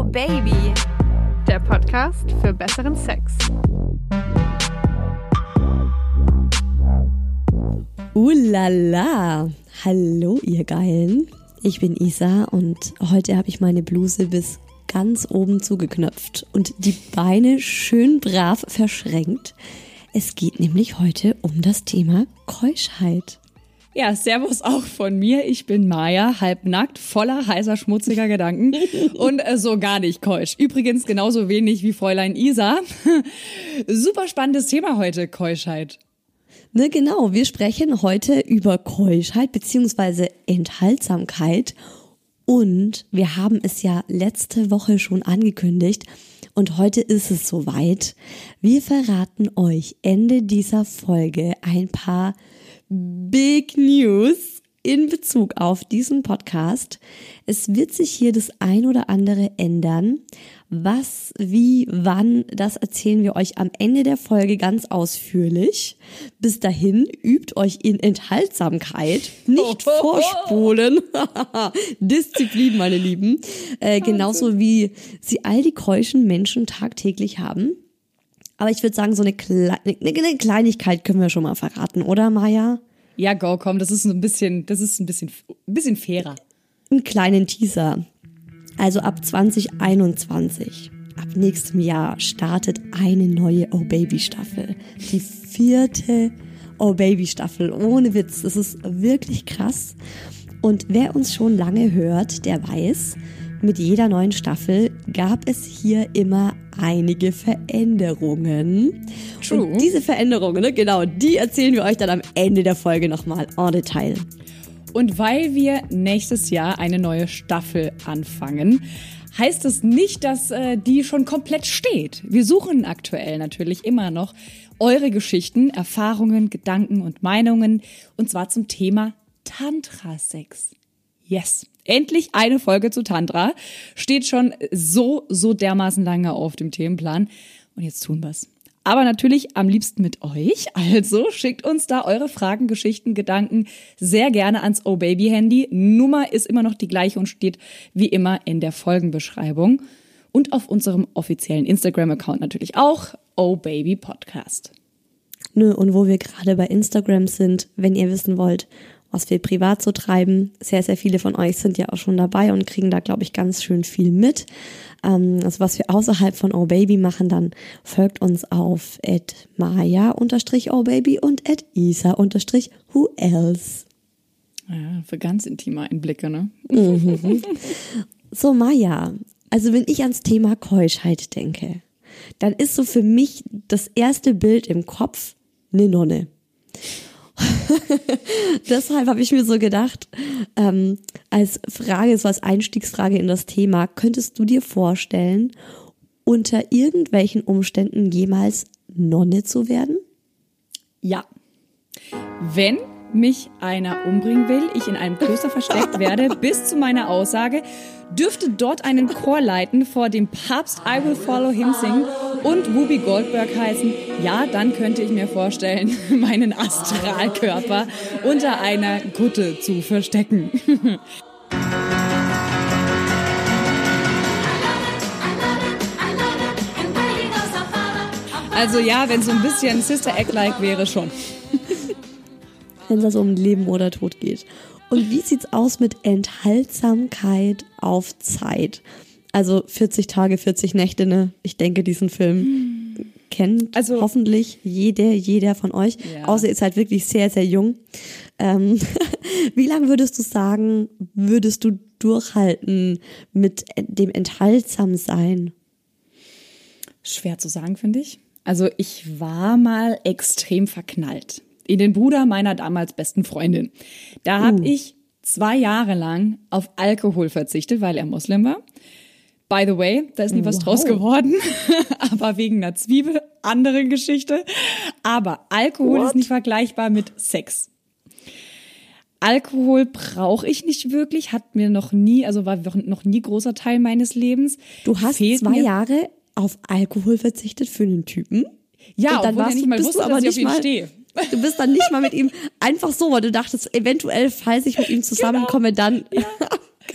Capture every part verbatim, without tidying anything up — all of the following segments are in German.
Baby, der Podcast für besseren Sex. Ulala, hallo ihr Geilen, ich bin Isa und heute habe ich meine Bluse bis ganz oben zugeknöpft und die Beine schön brav verschränkt. Es geht nämlich heute um das Thema Keuschheit. Ja, servus auch von mir. Ich bin Maja, halbnackt, voller heißer, schmutziger Gedanken und äh, so gar nicht keusch. Übrigens genauso wenig wie Fräulein Isa. Super spannendes Thema heute, Keuschheit. Ne, genau, wir sprechen heute über Keuschheit bzw. Enthaltsamkeit und wir haben es ja letzte Woche schon angekündigt und heute ist es soweit. Wir verraten euch Ende dieser Folge ein paar Big News in Bezug auf diesen Podcast. Es wird sich hier das ein oder andere ändern. Was, wie, wann, das erzählen wir euch am Ende der Folge ganz ausführlich. Bis dahin übt euch in Enthaltsamkeit, nicht vorspulen. Disziplin, meine Lieben. Äh, genauso wie sie all die keuschen Menschen tagtäglich haben. Aber ich würde sagen, so eine, Kle- eine Kleinigkeit können wir schon mal verraten, oder Maja? Ja, go, komm, das ist ein bisschen, das ist ein bisschen, ein bisschen fairer. Einen kleinen Teaser. Also ab zwanzig einundzwanzig, ab nächstem Jahr startet eine neue Oh Baby Staffel. Die vierte Oh Baby Staffel. Ohne Witz, das ist wirklich krass. Und wer uns schon lange hört, der weiß, mit jeder neuen Staffel gab es hier immer einige Veränderungen. True. Und diese Veränderungen, ne, genau, die erzählen wir euch dann am Ende der Folge nochmal en Detail. Und weil wir nächstes Jahr eine neue Staffel anfangen, heißt es nicht, dass äh, die schon komplett steht. Wir suchen aktuell natürlich immer noch eure Geschichten, Erfahrungen, Gedanken und Meinungen. Und zwar zum Thema Tantra-Sex. Yes. Endlich eine Folge zu Tantra. Steht schon so, so dermaßen lange auf dem Themenplan. Und jetzt tun wir's. Aber natürlich am liebsten mit euch. Also schickt uns da eure Fragen, Geschichten, Gedanken sehr gerne ans Oh Baby Handy. Nummer ist immer noch die gleiche und steht wie immer in der Folgenbeschreibung. Und auf unserem offiziellen Instagram-Account natürlich auch Oh Baby Podcast. Nö, und wo wir gerade bei Instagram sind, wenn ihr wissen wollt, was wir privat so treiben. Sehr, sehr viele von euch sind ja auch schon dabei und kriegen da, glaube ich, ganz schön viel mit. Ähm, also was wir außerhalb von Oh Baby machen, dann folgt uns auf at maja unterstrich oh baby und at isa unterstrich who else. Ja, für ganz intime Einblicke, ne? Mhm. So, Maja, also wenn ich ans Thema Keuschheit denke, dann ist so für mich das erste Bild im Kopf eine Nonne. Deshalb habe ich mir so gedacht, ähm, als Frage, so als Einstiegsfrage in das Thema, könntest du dir vorstellen, unter irgendwelchen Umständen jemals Nonne zu werden? Ja. Wenn mich einer umbringen will, ich in einem Kloster versteckt werde, bis zu meiner Aussage, dürfte dort einen Chor leiten, vor dem Papst I Will Follow Him singen und Whoopi Goldberg heißen, ja, dann könnte ich mir vorstellen, meinen Astralkörper unter einer Kutte zu verstecken. Also ja, wenn so ein bisschen Sister Act-like wäre, schon. Wenn es um Leben oder Tod geht. Und wie sieht's aus mit Enthaltsamkeit auf Zeit? Also vierzig Tage, vierzig Nächte, ne? Ich denke, diesen Film kennt also hoffentlich jeder, jeder von euch. Ja. Außer ihr seid wirklich sehr, sehr jung. Ähm, wie lange würdest du sagen, würdest du durchhalten mit dem Enthaltsamsein? Schwer zu sagen, finde ich. Also ich war mal extrem verknallt in den Bruder meiner damals besten Freundin. Da habe uh. ich zwei Jahre lang auf Alkohol verzichtet, weil er Moslem war. By the way, da ist nie was wow. draus geworden, aber wegen einer Zwiebel, andere Geschichte. Aber Alkohol What? ist nicht vergleichbar mit Sex. Alkohol brauche ich nicht wirklich, hat mir noch nie, also war noch nie großer Teil meines Lebens. Du hast Fehlt zwei mir. Jahre auf Alkohol verzichtet für einen Typen? Ja, und dann obwohl warst ich nicht mal wusste, aber dass ich nicht auf ihn mal, stehe. Du bist dann nicht mal mit ihm einfach so, weil du dachtest, eventuell, falls ich mit ihm zusammenkomme, genau. dann... Ja.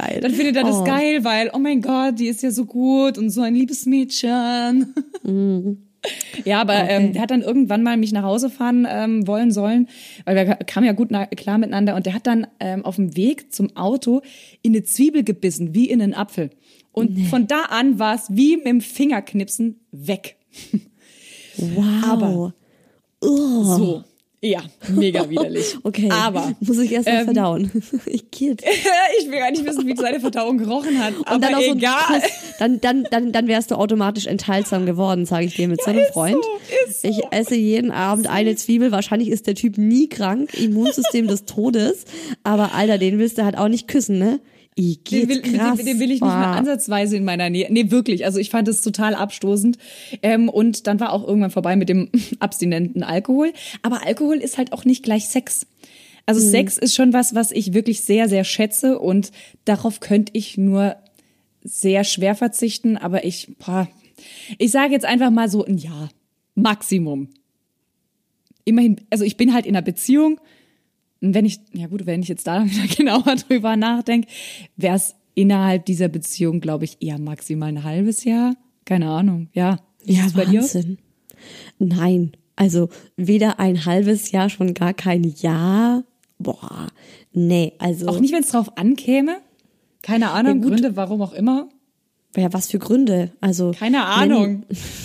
geil. Dann findet er das oh. geil, weil, oh mein Gott, die ist ja so gut und so ein liebes Mädchen. Mhm. Ja, aber okay. ähm, der hat dann irgendwann mal mich nach Hause fahren ähm, wollen sollen, weil wir kamen ja gut na- klar miteinander und der hat dann ähm, auf dem Weg zum Auto in eine Zwiebel gebissen, wie in einen Apfel. Und nee. von da an war es wie mit dem Fingerknipsen weg. Wow. Aber oh. so. Ja, mega widerlich. Okay, aber muss ich erst mal ähm, verdauen. Ich kid. Ich will gar nicht wissen, wie seine Verdauung gerochen hat, und aber dann auch egal. So Kuss, dann, dann, dann, dann wärst du automatisch enthaltsam geworden, sage ich dir, mit ja, so einem ist Freund. So, ist so. Ich esse jeden Abend eine Zwiebel. Wahrscheinlich ist der Typ nie krank, Immunsystem des Todes. Aber Alter, den willst du halt auch nicht küssen, ne? Ich Den will, krass. den, den will ich nicht mal ansatzweise in meiner Nähe. Nee, wirklich. Also ich fand es total abstoßend. Ähm, und dann war auch irgendwann vorbei mit dem abstinenten Alkohol. Aber Alkohol ist halt auch nicht gleich Sex. Also mhm. Sex ist schon was, was ich wirklich sehr, sehr schätze. Und darauf könnte ich nur sehr schwer verzichten. Aber ich, boah, ich sage jetzt einfach mal so ein Jahr. Maximum. Immerhin, also ich bin halt in einer Beziehung. Und wenn ich, ja gut, wenn ich jetzt da wieder genauer drüber nachdenke, wäre es innerhalb dieser Beziehung, glaube ich, eher maximal ein halbes Jahr. Keine Ahnung, ja. Wie ja, ist bei Wahnsinn. Dir? Nein, also weder ein halbes Jahr, schon gar kein Jahr. Boah, nee, also. Auch nicht, wenn es drauf ankäme? Keine Ahnung, ja, Gründe, warum auch immer. Ja, was für Gründe? Also. Keine Ahnung.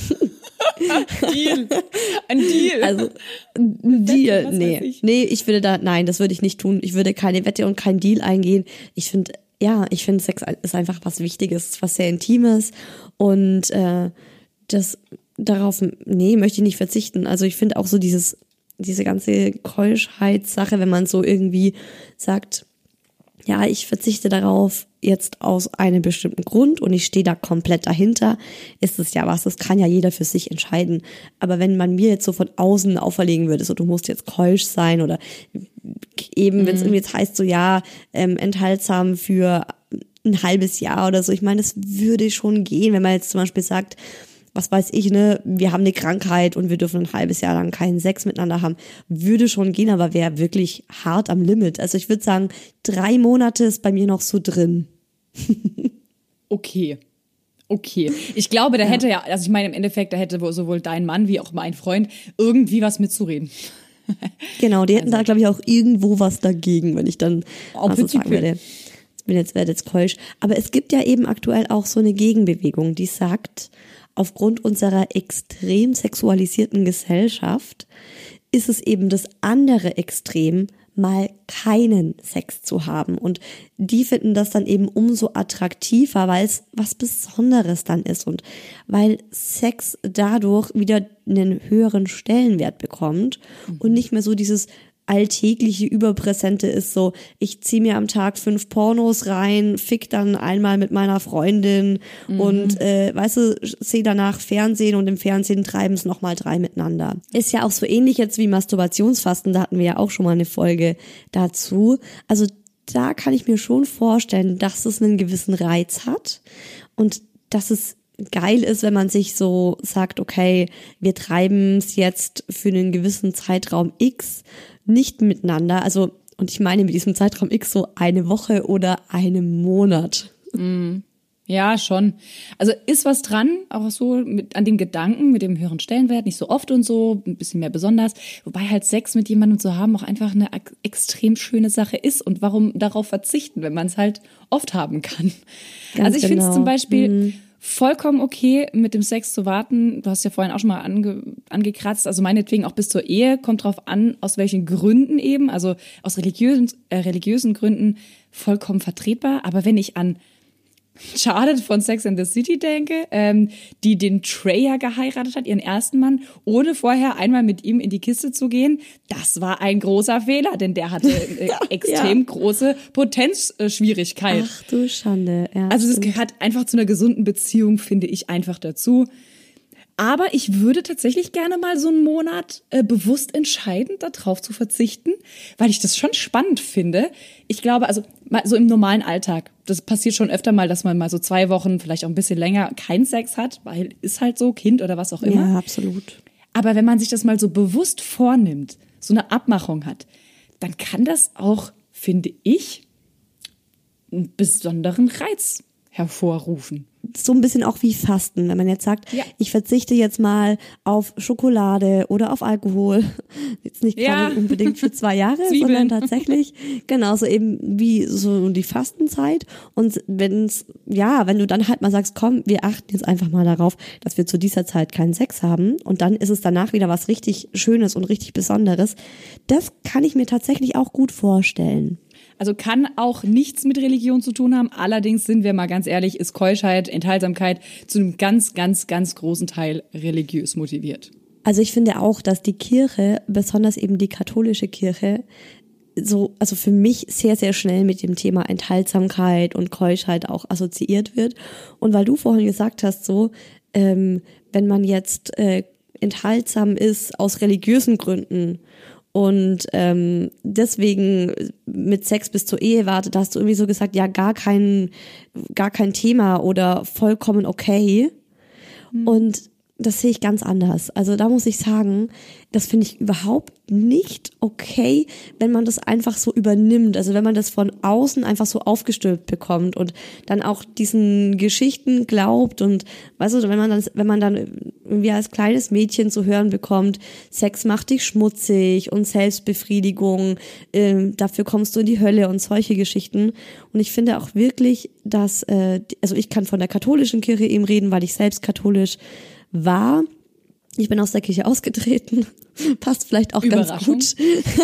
Deal. Ein Deal. Also, ein Deal, Wette, nee. Ich. Nee, ich würde da, nein, das würde ich nicht tun. Ich würde keine Wette und kein Deal eingehen. Ich finde, ja, ich finde Sex ist einfach was Wichtiges, was sehr Intimes und äh, das, darauf, nee, möchte ich nicht verzichten. Also ich finde auch so dieses, diese ganze Keuschheitssache, wenn man so irgendwie sagt, ja, ich verzichte darauf jetzt aus einem bestimmten Grund und ich stehe da komplett dahinter, ist es ja was, das kann ja jeder für sich entscheiden. Aber wenn man mir jetzt so von außen auferlegen würde, so du musst jetzt keusch sein oder eben, wenn es irgendwie jetzt heißt, so ja, ähm, enthaltsam für ein halbes Jahr oder so, ich meine, das würde schon gehen, wenn man jetzt zum Beispiel sagt, was weiß ich, ne, wir haben eine Krankheit und wir dürfen ein halbes Jahr lang keinen Sex miteinander haben, würde schon gehen, aber wäre wirklich hart am Limit. Also ich würde sagen, drei Monate ist bei mir noch so drin. Okay. Okay. Ich glaube, da ja. hätte ja, also ich meine im Endeffekt, da hätte sowohl dein Mann wie auch mein Freund irgendwie was mitzureden. Genau, die hätten also. da, glaube ich, auch irgendwo was dagegen, wenn ich dann mal so sagen werde. Ich bin jetzt, werde jetzt keusch. Aber es gibt ja eben aktuell auch so eine Gegenbewegung, die sagt, aufgrund unserer extrem sexualisierten Gesellschaft ist es eben das andere Extrem, mal keinen Sex zu haben. Und die finden das dann eben umso attraktiver, weil es was Besonderes dann ist und weil Sex dadurch wieder einen höheren Stellenwert bekommt mhm. und nicht mehr so dieses alltägliche Überpräsente ist, so ich ziehe mir am Tag fünf Pornos rein, fick dann einmal mit meiner Freundin mhm. und äh, weißt du, sehe danach Fernsehen und im Fernsehen treiben es nochmal drei miteinander. Ist ja auch so ähnlich jetzt wie Masturbationsfasten, da hatten wir ja auch schon mal eine Folge dazu. Also da kann ich mir schon vorstellen, dass es einen gewissen Reiz hat und dass es geil ist, wenn man sich so sagt, okay, wir treiben es jetzt für einen gewissen Zeitraum X nicht miteinander, also und ich meine mit diesem Zeitraum X so eine Woche oder einen Monat. Mm, ja, schon. Also ist was dran, auch so mit, an dem Gedanken, mit dem höheren Stellenwert, nicht so oft und so, ein bisschen mehr besonders, wobei halt Sex mit jemandem zu haben auch einfach eine extrem schöne Sache ist und warum darauf verzichten, wenn man es halt oft haben kann. Ganz also ich genau. finde es zum Beispiel mm. vollkommen okay, mit dem Sex zu warten. Du hast ja vorhin auch schon mal ange, angekratzt, also meinetwegen auch bis zur Ehe, kommt drauf an, aus welchen Gründen eben, also aus religiösen, äh, religiösen Gründen vollkommen vertretbar. Aber wenn ich an Charlotte von Sex and the City denke, ähm, die den Trey ja geheiratet hat, ihren ersten Mann, ohne vorher einmal mit ihm in die Kiste zu gehen, das war ein großer Fehler, denn der hatte äh, extrem ja. große Potenzschwierigkeit. Ach du Schande. Ja, also das gehört einfach zu einer gesunden Beziehung, finde ich, einfach dazu. Aber ich würde tatsächlich gerne mal so einen Monat äh, bewusst entscheiden, darauf zu verzichten, weil ich das schon spannend finde. Ich glaube, also mal so im normalen Alltag, das passiert schon öfter mal, dass man mal so zwei Wochen, vielleicht auch ein bisschen länger, keinen Sex hat, weil ist halt so, Kind oder was auch immer. Ja, absolut. Aber wenn man sich das mal so bewusst vornimmt, so eine Abmachung hat, dann kann das auch, finde ich, einen besonderen Reiz hervorrufen. So ein bisschen auch wie Fasten, wenn man jetzt sagt, ja. ich verzichte jetzt mal auf Schokolade oder auf Alkohol. Jetzt nicht ja. gerade unbedingt für zwei Jahre, sondern tatsächlich genauso eben wie so die Fastenzeit. Und wenn's, ja, wenn du dann halt mal sagst, komm, wir achten jetzt einfach mal darauf, dass wir zu dieser Zeit keinen Sex haben und dann ist es danach wieder was richtig Schönes und richtig Besonderes. Das kann ich mir tatsächlich auch gut vorstellen. Also kann auch nichts mit Religion zu tun haben. Allerdings sind wir mal ganz ehrlich, ist Keuschheit, Enthaltsamkeit zu einem ganz, ganz, ganz großen Teil religiös motiviert. Also ich finde auch, dass die Kirche, besonders eben die katholische Kirche, so, also für mich sehr, sehr schnell mit dem Thema Enthaltsamkeit und Keuschheit auch assoziiert wird. Und weil du vorhin gesagt hast, so, ähm, wenn man jetzt äh, enthaltsam ist aus religiösen Gründen und ähm, deswegen mit Sex bis zur Ehe wartet, da hast du irgendwie so gesagt, ja, gar kein, gar kein Thema oder vollkommen okay. Mhm. Und das sehe ich ganz anders. Also da muss ich sagen, das finde ich überhaupt nicht okay, wenn man das einfach so übernimmt. Also wenn man das von außen einfach so aufgestülpt bekommt und dann auch diesen Geschichten glaubt und weißt du, wenn man dann, wenn man dann irgendwie als kleines Mädchen zu hören bekommt, Sex macht dich schmutzig und Selbstbefriedigung, äh, dafür kommst du in die Hölle und solche Geschichten. Und ich finde auch wirklich, dass, äh, also ich kann von der katholischen Kirche eben reden, weil ich selbst katholisch war. Ich bin aus der Kirche ausgetreten. Passt vielleicht auch ganz gut,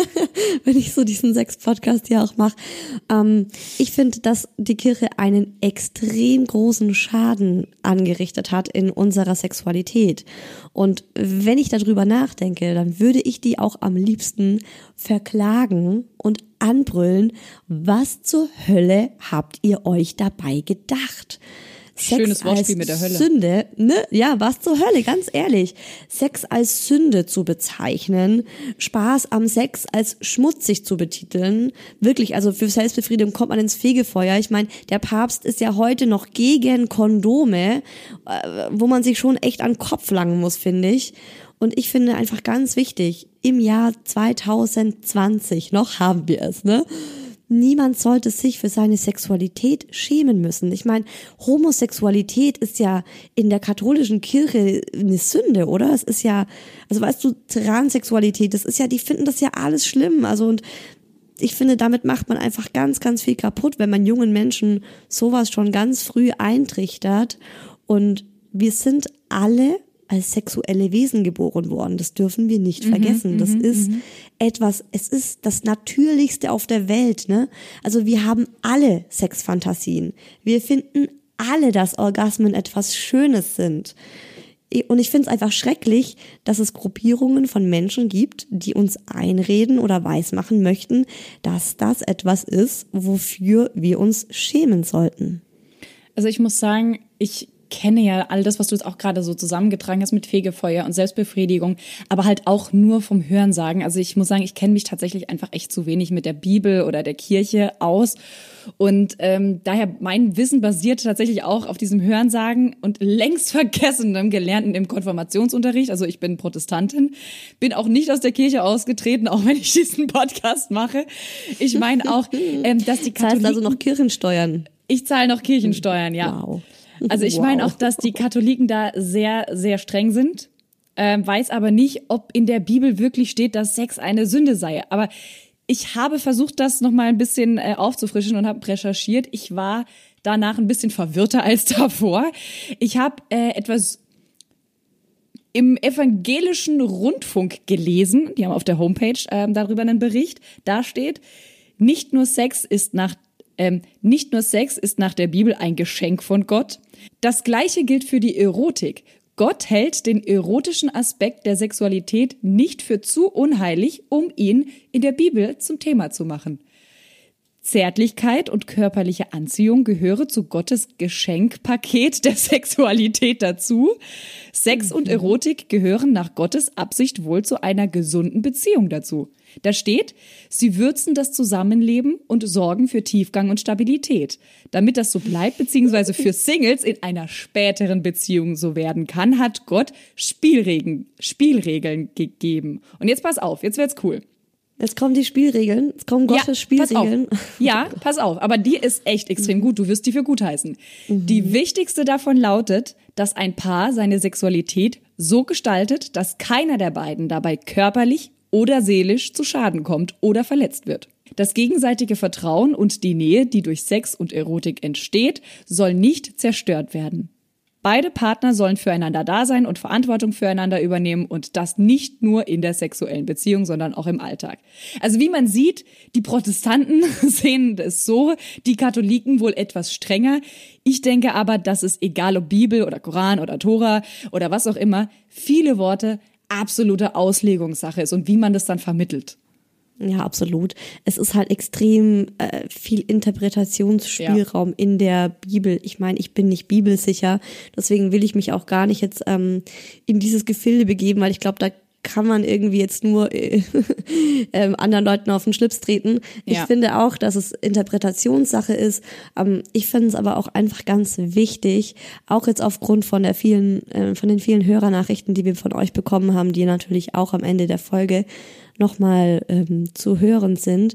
wenn ich so diesen Sex-Podcast ja auch mache. Ähm, ich finde, dass die Kirche einen extrem großen Schaden angerichtet hat in unserer Sexualität. Und wenn ich darüber nachdenke, dann würde ich die auch am liebsten verklagen und anbrüllen. Was zur Hölle habt ihr euch dabei gedacht? Sex Schönes Wortspiel mit der Hölle. Sünde, ne? Ja, was zur Hölle, ganz ehrlich. Sex als Sünde zu bezeichnen, Spaß am Sex als schmutzig zu betiteln, wirklich, also für Selbstbefriedigung kommt man ins Fegefeuer. Ich meine, der Papst ist ja heute noch gegen Kondome, wo man sich schon echt an den Kopf langen muss, finde ich. Und ich finde einfach ganz wichtig, im Jahr zwanzig zwanzig, noch haben wir es, ne? Niemand sollte sich für seine Sexualität schämen müssen. Ich meine, Homosexualität ist ja in der katholischen Kirche eine Sünde, oder? Es ist ja, also weißt du, Transsexualität, das ist ja, die finden das ja alles schlimm. Also und ich finde, damit macht man einfach ganz, ganz viel kaputt, wenn man jungen Menschen sowas schon ganz früh eintrichtert. Und wir sind alle als sexuelle Wesen geboren worden. Das dürfen wir nicht mhm, vergessen. Das mhm, ist mhm. etwas, es ist das Natürlichste auf der Welt, ne? Also wir haben alle Sexfantasien. Wir finden alle, dass Orgasmen etwas Schönes sind. Und ich finde es einfach schrecklich, dass es Gruppierungen von Menschen gibt, die uns einreden oder weismachen möchten, dass das etwas ist, wofür wir uns schämen sollten. Also ich muss sagen, ich kenne ja all das, was du jetzt auch gerade so zusammengetragen hast mit Fegefeuer und Selbstbefriedigung, aber halt auch nur vom Hörensagen. Also ich muss sagen, ich kenne mich tatsächlich einfach echt zu wenig mit der Bibel oder der Kirche aus und ähm, daher mein Wissen basiert tatsächlich auch auf diesem Hörensagen und längst vergessenem Gelernten im Konfirmationsunterricht. Also ich bin Protestantin, bin auch nicht aus der Kirche ausgetreten, auch wenn ich diesen Podcast mache. Ich meine auch, ähm, dass die Katholiken... Das heißt also noch Kirchensteuern? Ich zahle noch Kirchensteuern, ja. Wow. Also ich wow. meine auch, dass die Katholiken da sehr, sehr streng sind, äh, weiß aber nicht, ob in der Bibel wirklich steht, dass Sex eine Sünde sei. Aber ich habe versucht, das nochmal ein bisschen äh, aufzufrischen und habe recherchiert. Ich war danach ein bisschen verwirrter als davor. Ich habe äh, etwas im evangelischen Rundfunk gelesen, die haben auf der Homepage äh, darüber einen Bericht, da steht, nicht nur Sex ist nach Ähm, nicht nur Sex ist nach der Bibel ein Geschenk von Gott. Das Gleiche gilt für die Erotik. Gott hält den erotischen Aspekt der Sexualität nicht für zu unheilig, um ihn in der Bibel zum Thema zu machen. Zärtlichkeit und körperliche Anziehung gehöre zu Gottes Geschenkpaket der Sexualität dazu. Sex und Erotik gehören nach Gottes Absicht wohl zu einer gesunden Beziehung dazu. Da steht, sie würzen das Zusammenleben und sorgen für Tiefgang und Stabilität. Damit das so bleibt, beziehungsweise für Singles in einer späteren Beziehung so werden kann, hat Gott Spielregeln, Spielregeln gegeben. Und jetzt pass auf, jetzt wird's cool. Jetzt kommen die Spielregeln, jetzt kommen Gottes ja, Spielregeln. Pass auf. Ja, pass auf, aber die ist echt extrem gut, du wirst die für gut heißen. Mhm. Die wichtigste davon lautet, dass ein Paar seine Sexualität so gestaltet, dass keiner der beiden dabei körperlich oder seelisch zu Schaden kommt oder verletzt wird. Das gegenseitige Vertrauen und die Nähe, die durch Sex und Erotik entsteht, soll nicht zerstört werden. Beide Partner sollen füreinander da sein und Verantwortung füreinander übernehmen und das nicht nur in der sexuellen Beziehung, sondern auch im Alltag. Also wie man sieht, die Protestanten sehen es so, die Katholiken wohl etwas strenger. Ich denke aber, dass es, egal ob Bibel oder Koran oder Tora oder was auch immer, viele Worte absolute Auslegungssache ist und wie man das dann vermittelt. Ja, absolut. Es ist halt extrem äh, viel Interpretationsspielraum ja. in der Bibel. Ich meine, ich bin nicht bibelsicher, deswegen will ich mich auch gar nicht jetzt ähm, in dieses Gefilde begeben, weil ich glaube, da kann man irgendwie jetzt nur äh, äh, anderen Leuten auf den Schlips treten. Ja. Ich finde auch, dass es Interpretationssache ist. Ähm, ich finde es aber auch einfach ganz wichtig, auch jetzt aufgrund von der vielen, äh, von den vielen Hörernachrichten, die wir von euch bekommen haben, die natürlich auch am Ende der Folge nochmal ähm, zu hören sind,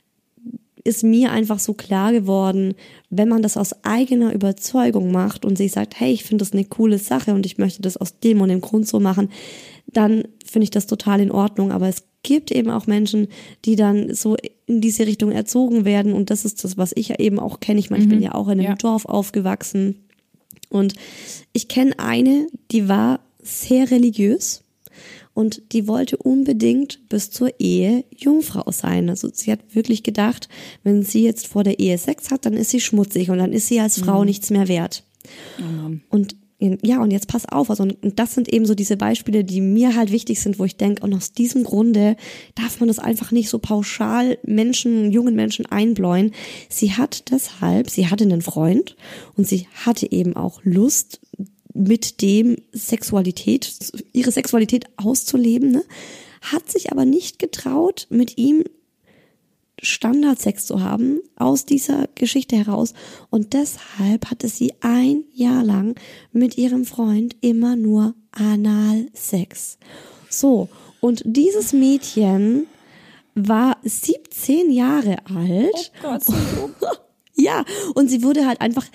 ist mir einfach so klar geworden, wenn man das aus eigener Überzeugung macht und sich sagt, hey, ich finde das eine coole Sache und ich möchte das aus dem und dem Grund so machen, dann finde ich das total in Ordnung. Aber es gibt eben auch Menschen, die dann so in diese Richtung erzogen werden und das ist das, was ich ja eben auch kenne. Ich meine, ich mhm. bin ja auch in einem ja. Dorf aufgewachsen und ich kenne eine, die war sehr religiös. Und die wollte unbedingt bis zur Ehe Jungfrau sein. Also sie hat wirklich gedacht, wenn sie jetzt vor der Ehe Sex hat, dann ist sie schmutzig und dann ist sie als Frau mhm. nichts mehr wert. Mhm. Und ja, und jetzt pass auf. Also, und das sind eben so diese Beispiele, die mir halt wichtig sind, wo ich denke, und aus diesem Grunde darf man das einfach nicht so pauschal Menschen, jungen Menschen einbläuen. Sie hat deshalb, sie hatte einen Freund und sie hatte eben auch Lust, mit dem Sexualität, ihre Sexualität auszuleben, ne? Hat sich aber nicht getraut, mit ihm Standardsex zu haben, aus dieser Geschichte heraus. Und deshalb hatte sie ein Jahr lang mit ihrem Freund immer nur Analsex. So, und dieses Mädchen war siebzehn Jahre alt. Oh Gott, so jung. Ja, und sie wurde halt einfach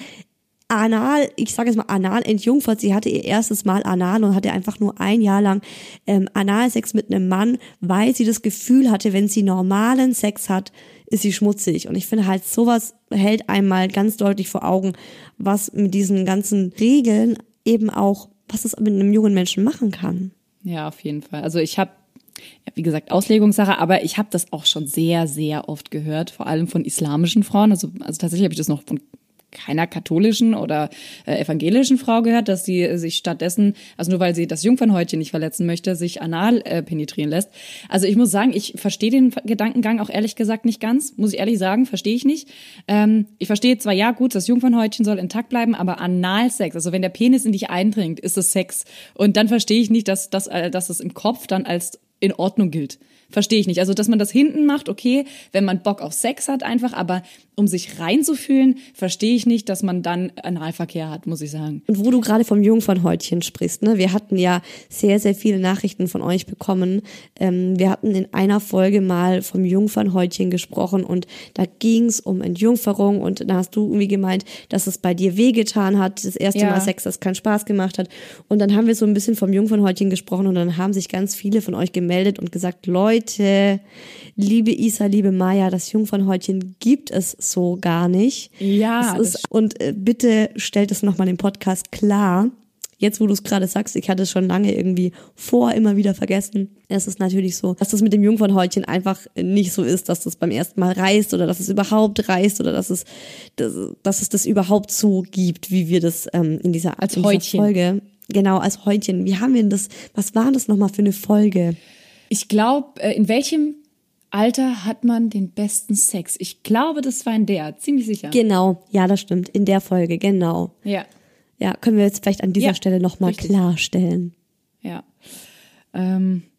anal, ich sage jetzt mal anal entjungfert. Sie hatte ihr erstes Mal anal und hatte einfach nur ein Jahr lang ähm, Analsex mit einem Mann, weil sie das Gefühl hatte, wenn sie normalen Sex hat, ist sie schmutzig. Und ich finde halt, sowas hält einem mal ganz deutlich vor Augen, was mit diesen ganzen Regeln eben auch, was es mit einem jungen Menschen machen kann. Ja, auf jeden Fall. Also ich habe, ja, wie gesagt, Auslegungssache, aber ich habe das auch schon sehr, sehr oft gehört, vor allem von islamischen Frauen. Also, also tatsächlich habe ich das noch von keiner katholischen oder äh, evangelischen Frau gehört, dass sie sich stattdessen, also nur weil sie das Jungfernhäutchen nicht verletzen möchte, sich anal äh, penetrieren lässt. Also ich muss sagen, ich verstehe den Gedankengang auch ehrlich gesagt nicht ganz, muss ich ehrlich sagen, verstehe ich nicht. Ähm, ich verstehe zwar, ja gut, das Jungfernhäutchen soll intakt bleiben, aber Analsex, also wenn der Penis in dich eindringt, ist es Sex. Und dann verstehe ich nicht, dass, dass, äh, dass es im Kopf dann als in Ordnung gilt. Verstehe ich nicht. Also, dass man das hinten macht, okay, wenn man Bock auf Sex hat einfach, aber um sich reinzufühlen, verstehe ich nicht, dass man dann Analverkehr hat, muss ich sagen. Und wo du gerade vom Jungfernhäutchen sprichst, ne, wir hatten ja sehr, sehr viele Nachrichten von euch bekommen. Ähm, wir hatten in einer Folge mal vom Jungfernhäutchen gesprochen und da ging es um Entjungferung und da hast du irgendwie gemeint, dass es bei dir wehgetan hat, das erste Ja. Mal Sex, das keinen Spaß gemacht hat. Und dann haben wir so ein bisschen vom Jungfernhäutchen gesprochen und dann haben sich ganz viele von euch gemeldet und gesagt, Leute, liebe Isa, liebe Maya, das Jungfernhäutchen gibt es so gar nicht. Ja, das ist, und äh, bitte stellt es nochmal im Podcast klar. Jetzt, wo du es gerade sagst, ich hatte es schon lange irgendwie vor, immer wieder vergessen. Es ist natürlich so, dass das mit dem Jungfernhäutchen einfach nicht so ist, dass das beim ersten Mal reißt oder dass es überhaupt reißt oder dass es, dass, dass es das überhaupt so gibt, wie wir das ähm, in dieser, als in dieser Häutchen. Folge. Genau, als Häutchen. Wie haben wir denn das, was war das nochmal für eine Folge? Ich glaube, in welchem Alter hat man den besten Sex? Ich glaube, das war in der, ziemlich sicher. Genau, ja, das stimmt, in der Folge, genau. Ja. Ja, können wir jetzt vielleicht an dieser Ja, Stelle nochmal richtig. klarstellen. Ja. Ähm,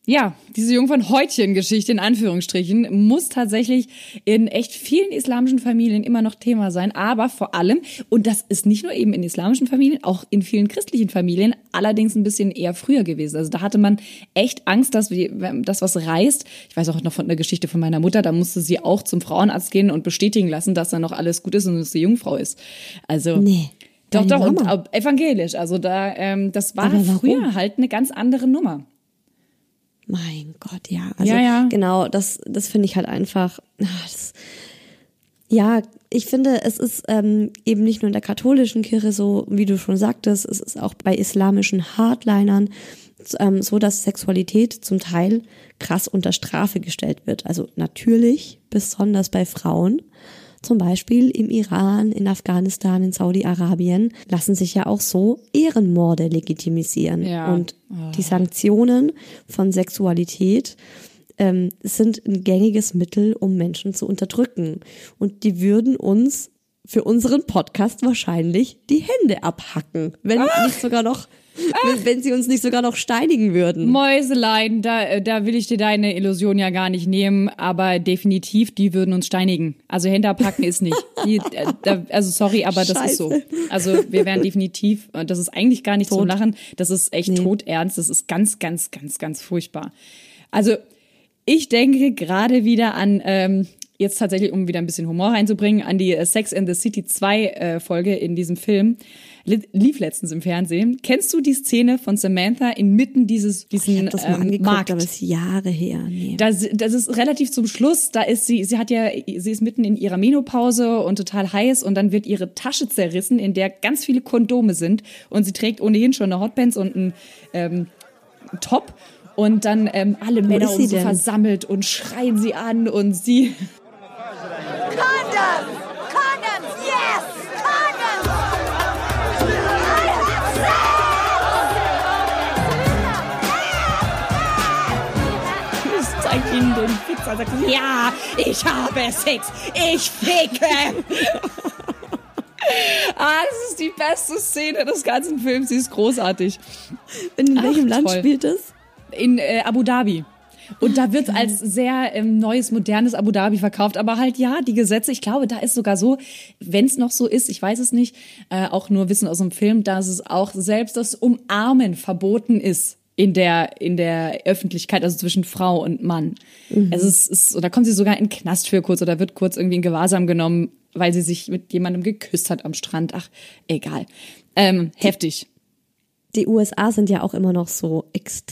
Ja, diese Jungfernhäutchen-Geschichte in Anführungsstrichen muss tatsächlich in echt vielen islamischen Familien immer noch Thema sein, aber vor allem, und das ist nicht nur eben in islamischen Familien, auch in vielen christlichen Familien, allerdings ein bisschen eher früher gewesen. Also da hatte man echt Angst, dass wir, das was reißt. Ich weiß auch noch von einer Geschichte von meiner Mutter, da musste sie auch zum Frauenarzt gehen und bestätigen lassen, dass da noch alles gut ist und dass sie Jungfrau ist. Also Nee. doch, doch, und Mama. äh, evangelisch. Also da, ähm, das war Aber warum? früher halt eine ganz andere Nummer. Mein Gott, ja. Also Ja, ja. genau, das, das finde ich halt einfach. ach, Das, ja, ich finde, es ist ähm, eben nicht nur in der katholischen Kirche so, wie du schon sagtest, es ist auch bei islamischen Hardlinern ähm, so, dass Sexualität zum Teil krass unter Strafe gestellt wird. Also natürlich, besonders bei Frauen. Zum Beispiel im Iran, in Afghanistan, in Saudi-Arabien lassen sich ja auch so Ehrenmorde legitimisieren. Ja. Und die Sanktionen von Sexualität ähm, sind ein gängiges Mittel, um Menschen zu unterdrücken. Und die würden uns für unseren Podcast wahrscheinlich die Hände abhacken, wenn nicht sogar noch, wenn, wenn sie uns nicht sogar noch steinigen würden. Mäuselein, da, da will ich dir deine Illusion ja gar nicht nehmen, aber definitiv, die würden uns steinigen. Also Hände abhacken ist nicht. Die, äh, da, also sorry, aber das ist so. Also wir wären definitiv, das ist eigentlich gar nicht Tot. zum Lachen, das ist echt Nee. todernst, das ist ganz, ganz, ganz, ganz furchtbar. Also ich denke gerade wieder an, ähm, jetzt tatsächlich, um wieder ein bisschen Humor reinzubringen, an die Sex and the City zwei äh, Folge in diesem Film. Lief letztens im Fernsehen. Kennst du die Szene von Samantha inmitten dieses diesen Ich habe das mal ähm, angeguckt, Markt? aber das ist Jahre her. Nee. Das, das ist relativ zum Schluss. Da ist sie, sie hat ja, sie ist mitten in ihrer Menopause und total heiß und dann wird ihre Tasche zerrissen, in der ganz viele Kondome sind und sie trägt ohnehin schon eine Hotpants und einen ähm, Top und dann ähm, alle Männer ist um sie sie denn? versammelt und schreien sie an und sie Condoms! Condoms! Yes! Condoms! I have Das zeigt ihnen den Fix und sagt, ja, ich habe Sex, ich ficke. Ah, das ist die beste Szene des ganzen Films, sie ist großartig. In welchem Ach, Land toll. spielt es? In äh, Abu Dhabi. Und da wird es als sehr ähm, neues, modernes Abu Dhabi verkauft. Aber halt, ja, die Gesetze, ich glaube, da ist sogar so, wenn es noch so ist, ich weiß es nicht, äh, auch nur Wissen aus dem Film, dass es auch selbst das Umarmen verboten ist in der in der Öffentlichkeit, also zwischen Frau und Mann. Mhm. Also es ist, oder kommt sie sogar in den Knast für kurz oder wird kurz irgendwie in Gewahrsam genommen, weil sie sich mit jemandem geküsst hat am Strand. Ach, egal. Ähm, heftig. Die U S A sind ja auch immer noch so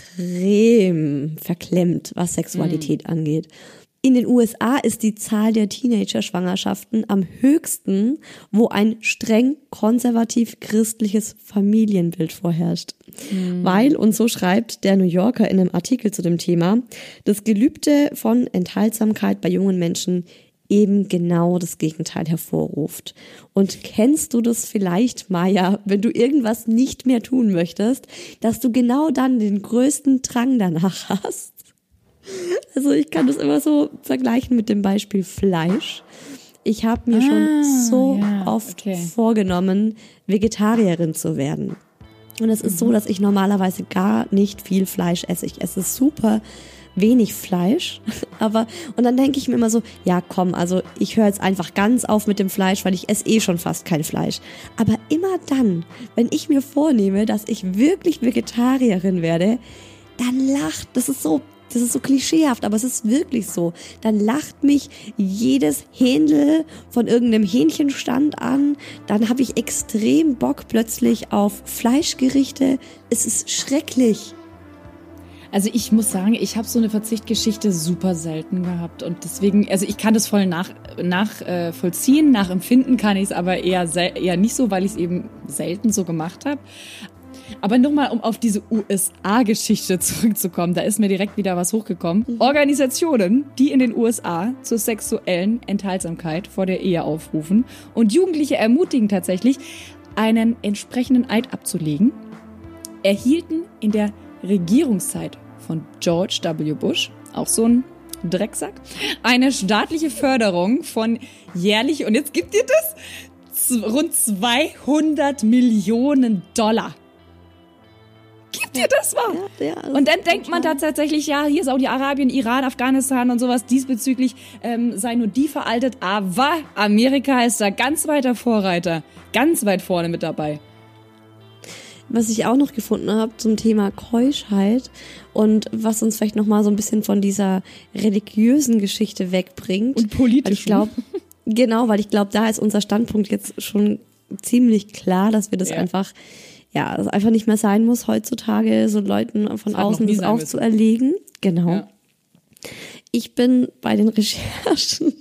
extrem verklemmt, was Sexualität Mhm. angeht. In den U S A ist die Zahl der Teenager-Schwangerschaften am höchsten, wo ein streng konservativ-christliches Familienbild vorherrscht. Mhm. Weil, und so schreibt der New Yorker in einem Artikel zu dem Thema, das Gelübde von Enthaltsamkeit bei jungen Menschen eben genau das Gegenteil hervorruft. Und kennst du das vielleicht, Maja, wenn du irgendwas nicht mehr tun möchtest, dass du genau dann den größten Drang danach hast? Also ich kann das immer so vergleichen mit dem Beispiel Fleisch. Ich habe mir Ah, schon so ja, oft okay. vorgenommen, Vegetarierin zu werden. Und es ist so, dass ich normalerweise gar nicht viel Fleisch esse. Ich esse super wenig Fleisch, aber und dann denke ich mir immer so, ja komm, also ich höre jetzt einfach ganz auf mit dem Fleisch, weil ich esse eh schon fast kein Fleisch. Aber immer dann, wenn ich mir vornehme, dass ich wirklich Vegetarierin werde, dann lacht, das ist so, das ist so klischeehaft, aber es ist wirklich so, dann lacht mich jedes Händel von irgendeinem Hähnchenstand an, dann habe ich extrem Bock plötzlich auf Fleischgerichte, es ist schrecklich. Also ich muss sagen, ich habe so eine Verzichtgeschichte super selten gehabt und deswegen, also ich kann das voll nach, nach äh, vollziehen, nachempfinden kann ich es aber eher, sel- eher nicht so, weil ich es eben selten so gemacht habe. Aber nochmal, um auf diese U S A-Geschichte zurückzukommen, da ist mir direkt wieder was hochgekommen. Mhm. Organisationen, die in den U S A zur sexuellen Enthaltsamkeit vor der Ehe aufrufen und Jugendliche ermutigen tatsächlich, einen entsprechenden Eid abzulegen, erhielten in der Regierungszeit von George W. Bush, auch so ein Drecksack, eine staatliche Förderung von jährlich, und jetzt gibt ihr das, rund zweihundert Millionen Dollar. Gibt dir das mal? Ja, ja, das und dann ist denkt man da tatsächlich, ja, hier Saudi-Arabien, Iran, Afghanistan und sowas diesbezüglich ähm, sei nur die veraltet. Aber Amerika ist da ganz weiter Vorreiter, ganz weit vorne mit dabei. Was ich auch noch gefunden habe zum Thema Keuschheit und was uns vielleicht nochmal so ein bisschen von dieser religiösen Geschichte wegbringt. Und politisch. Weil ich glaube, genau, weil ich glaube, da ist unser Standpunkt jetzt schon ziemlich klar, dass wir das ja. einfach, ja, das einfach nicht mehr sein muss heutzutage, so Leuten von das außen das aufzuerlegen. Genau. Ja. Ich bin bei den Recherchen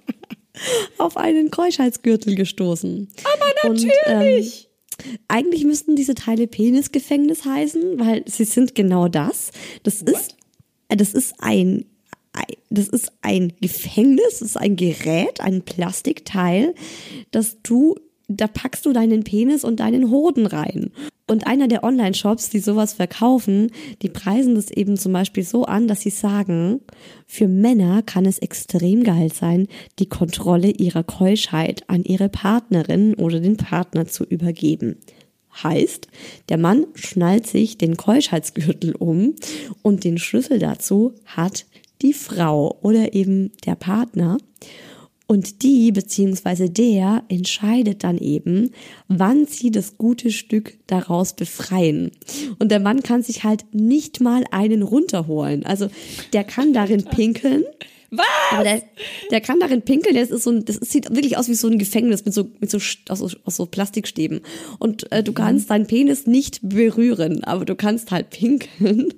auf einen Keuschheitsgürtel gestoßen. Aber natürlich! Und, ähm, eigentlich müssten diese Teile Penisgefängnis heißen, weil sie sind genau das. Das What? ist, das ist ein, das ist ein Gefängnis, das ist ein Gerät, ein Plastikteil, das du, da packst du deinen Penis und deinen Hoden rein. Und einer der Online-Shops, die sowas verkaufen, die preisen das eben zum Beispiel so an, dass sie sagen, für Männer kann es extrem geil sein, die Kontrolle ihrer Keuschheit an ihre Partnerin oder den Partner zu übergeben. Heißt, der Mann schnallt sich den Keuschheitsgürtel um und den Schlüssel dazu hat die Frau oder eben der Partner. Und die beziehungsweise der entscheidet dann eben, wann sie das gute Stück daraus befreien. Und der Mann kann sich halt nicht mal einen runterholen. Also der kann darin pinkeln. Was? Aber der, der kann darin pinkeln. Das ist so ein, das sieht wirklich aus wie so ein Gefängnis mit so mit so aus, so- aus so Plastikstäben. Und äh, du kannst deinen Penis nicht berühren, aber du kannst halt pinkeln.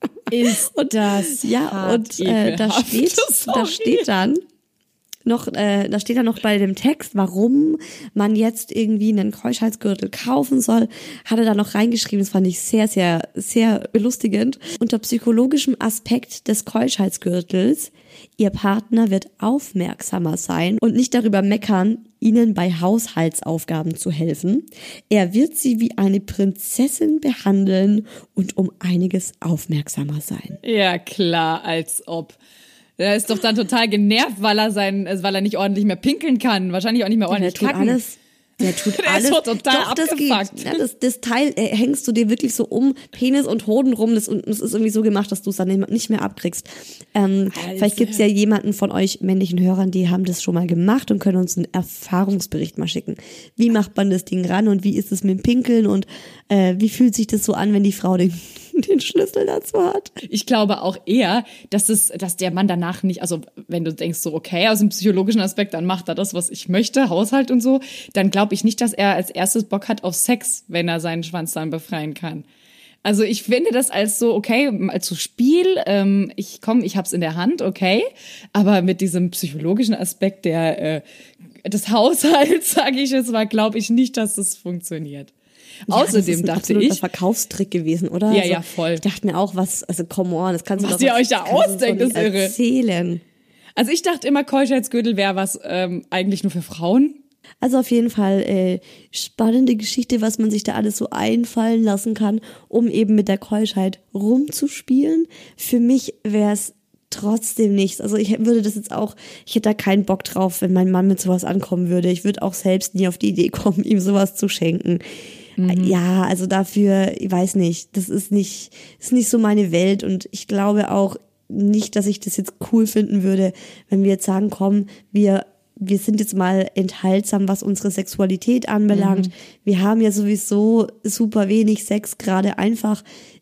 Ist Und das ja, hart und äh, da ekelhaft. steht, da Sorry. steht dann noch, äh, da steht dann noch bei dem Text, warum man jetzt irgendwie einen Keuschheitsgürtel kaufen soll, hat er da noch reingeschrieben. Das fand ich sehr, sehr, sehr belustigend. Unter psychologischem Aspekt des Keuschheitsgürtels: Ihr Partner wird aufmerksamer sein und nicht darüber meckern, Ihnen bei Haushaltsaufgaben zu helfen. Er wird Sie wie eine Prinzessin behandeln und um einiges aufmerksamer sein. Ja, klar, als ob. Der ist doch dann total genervt, weil er sein, äh, weil er nicht ordentlich mehr pinkeln kann. Wahrscheinlich auch nicht mehr Der ordentlich tut kacken. alles. Der tut Der ist alles. so total Doch, das geht. abgefuckt. Ja, das, das Teil äh, hängst du dir wirklich so um Penis und Hoden rum. Das, und das ist irgendwie so gemacht, dass du es dann nicht- nicht mehr abkriegst. Ähm, vielleicht gibt's ja jemanden von euch männlichen Hörern, die haben das schon mal gemacht und können uns einen Erfahrungsbericht mal schicken. Wie macht man das Ding ran und wie ist es mit dem Pinkeln und äh, wie fühlt sich das so an, wenn die Frau den, den Schlüssel dazu hat? Ich glaube auch eher, dass es, dass der Mann danach nicht, also wenn du denkst so, okay, aus dem psychologischen Aspekt, dann macht er das, was ich möchte, Haushalt und so, dann glaube ich nicht, dass er als erstes Bock hat auf Sex, wenn er seinen Schwanz dann befreien kann. Also ich finde das als so, okay, als so Spiel, ähm, ich komm, ich hab's in der Hand, okay, aber mit diesem psychologischen Aspekt der äh, des Haushalts, sage ich jetzt mal, glaube ich nicht, dass das funktioniert. Ja, das ist Außerdem ein dachte absoluter ich, Verkaufstrick gewesen, oder? Ja, Also, ja, voll. Ich dachte mir auch, was, also come on, das kannst du Was doch ihr euch da das kannst du ausdenkt, doch ist nicht irre. erzählen. also ich dachte immer, Keuschheitsgürtel wäre was ähm, eigentlich nur für Frauen. Also auf jeden Fall äh, spannende Geschichte, was man sich da alles so einfallen lassen kann, um eben mit der Keuschheit rumzuspielen. Für mich wäre es trotzdem nichts. Also ich würde das jetzt auch, ich hätte da keinen Bock drauf, wenn mein Mann mit sowas ankommen würde. Ich würde auch selbst nie auf die Idee kommen, ihm sowas zu schenken. Mhm. Ja, also dafür, ich weiß nicht, das ist nicht, ist nicht so meine Welt und ich glaube auch nicht, dass ich das jetzt cool finden würde, wenn wir jetzt sagen, komm, wir wir sind jetzt mal enthaltsam, was unsere Sexualität anbelangt. Mhm. Wir haben ja sowieso super wenig Sex, gerade einfach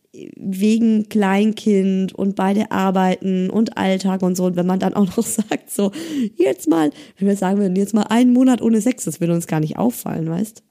wegen Kleinkind und beide arbeiten und Alltag und so. Und wenn man dann auch noch sagt, so, jetzt mal, wenn wir sagen würden, jetzt mal einen Monat ohne Sex, das würde uns gar nicht auffallen, weißt?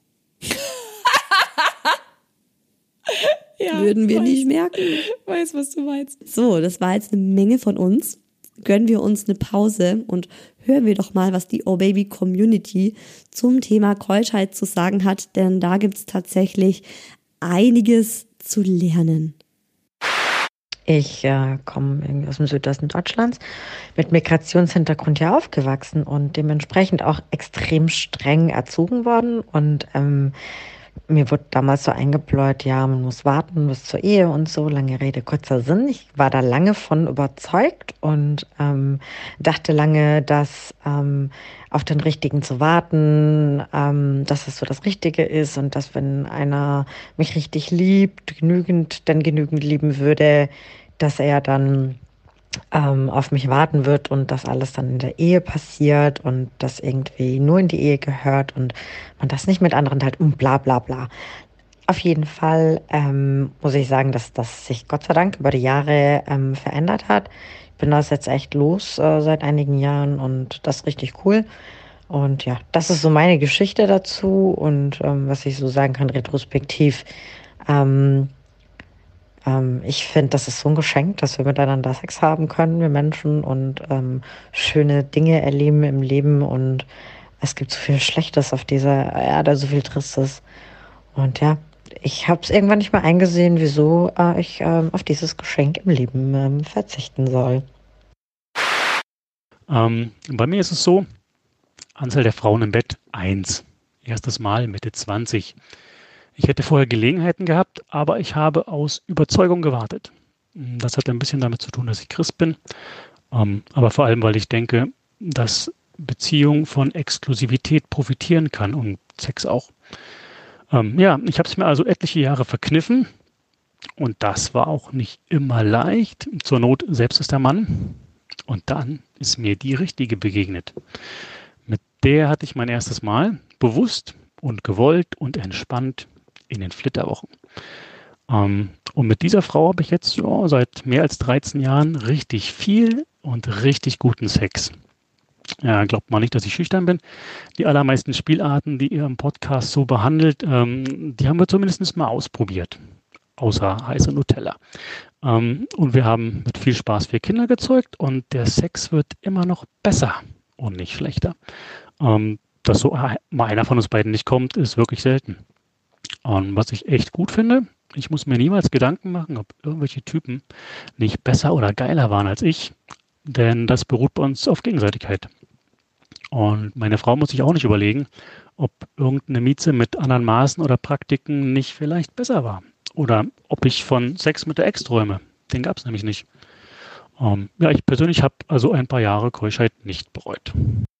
Ja, würden wir weiß, nicht merken. Weiß, was du meinst. So, das war jetzt eine Menge von uns. Gönnen wir uns eine Pause und hören wir doch mal, was die Oh Baby Community zum Thema Keuschheit zu sagen hat, denn da gibt's tatsächlich einiges zu lernen. Ich äh, komme irgendwie aus dem Südosten Deutschlands, mit Migrationshintergrund ja aufgewachsen und dementsprechend auch extrem streng erzogen worden. Und ähm, mir wurde damals so eingebläut, ja, man muss warten bis zur Ehe und so, lange Rede, kurzer Sinn. Ich war da lange von überzeugt und ähm, dachte lange, dass ähm, auf den Richtigen zu warten ähm, ähm, dass es so das Richtige ist und dass, wenn einer mich richtig liebt, genügend, dann genügend lieben würde, dass er dann ähm, auf mich warten wird und das alles dann in der Ehe passiert und das irgendwie nur in die Ehe gehört und man das nicht mit anderen teilt und bla bla bla. Auf jeden Fall ähm, muss ich sagen, dass das sich Gott sei Dank über die Jahre ähm, verändert hat. Ich bin das jetzt echt los äh, seit einigen Jahren und das ist richtig cool. Und ja, das ist so meine Geschichte dazu und ähm, was ich so sagen kann, retrospektiv. Ähm, ähm, ich finde, das ist so ein Geschenk, dass wir miteinander Sex haben können, wir Menschen, und ähm, schöne Dinge erleben im Leben. Und es gibt so viel Schlechtes auf dieser Erde, so viel Tristes. Und ja, ich habe es irgendwann nicht mehr eingesehen, wieso äh, ich ähm, auf dieses Geschenk im Leben ähm, verzichten soll. Ähm, bei mir ist es so, Anzahl der Frauen im Bett eins. Erstes Mal Mitte zwanzig. Ich hätte vorher Gelegenheiten gehabt, aber ich habe aus Überzeugung gewartet. Das hat ein bisschen damit zu tun, dass ich Christ bin, ähm, aber vor allem, weil ich denke, dass Beziehung von Exklusivität profitieren kann und Sex auch. Ähm, ja, ich habe es mir also etliche Jahre verkniffen und das war auch nicht immer leicht. Zur Not selbst ist der Mann. Und dann ist mir die Richtige begegnet. Mit der hatte ich mein erstes Mal bewusst und gewollt und entspannt in den Flitterwochen. Ähm, und mit dieser Frau habe ich jetzt ja, seit mehr als dreizehn Jahren richtig viel und richtig guten Sex. Ja, glaubt mal nicht, dass ich schüchtern bin. Die allermeisten Spielarten, die ihr im Podcast so behandelt, ähm, die haben wir zumindest mal ausprobiert. Außer heiße Nutella. Ähm, und wir haben mit viel Spaß vier Kinder gezeugt und der Sex wird immer noch besser und nicht schlechter. Ähm, dass so mal einer von uns beiden nicht kommt, ist wirklich selten. Und was ich echt gut finde, ich muss mir niemals Gedanken machen, ob irgendwelche Typen nicht besser oder geiler waren als ich, denn das beruht bei uns auf Gegenseitigkeit. Und meine Frau muss sich auch nicht überlegen, ob irgendeine Mieze mit anderen Maßen oder Praktiken nicht vielleicht besser war. Oder ob ich von Sex mit der Ex träume. Den gab es nämlich nicht. Ähm, ja, ich persönlich habe also ein paar Jahre Keuschheit nicht bereut.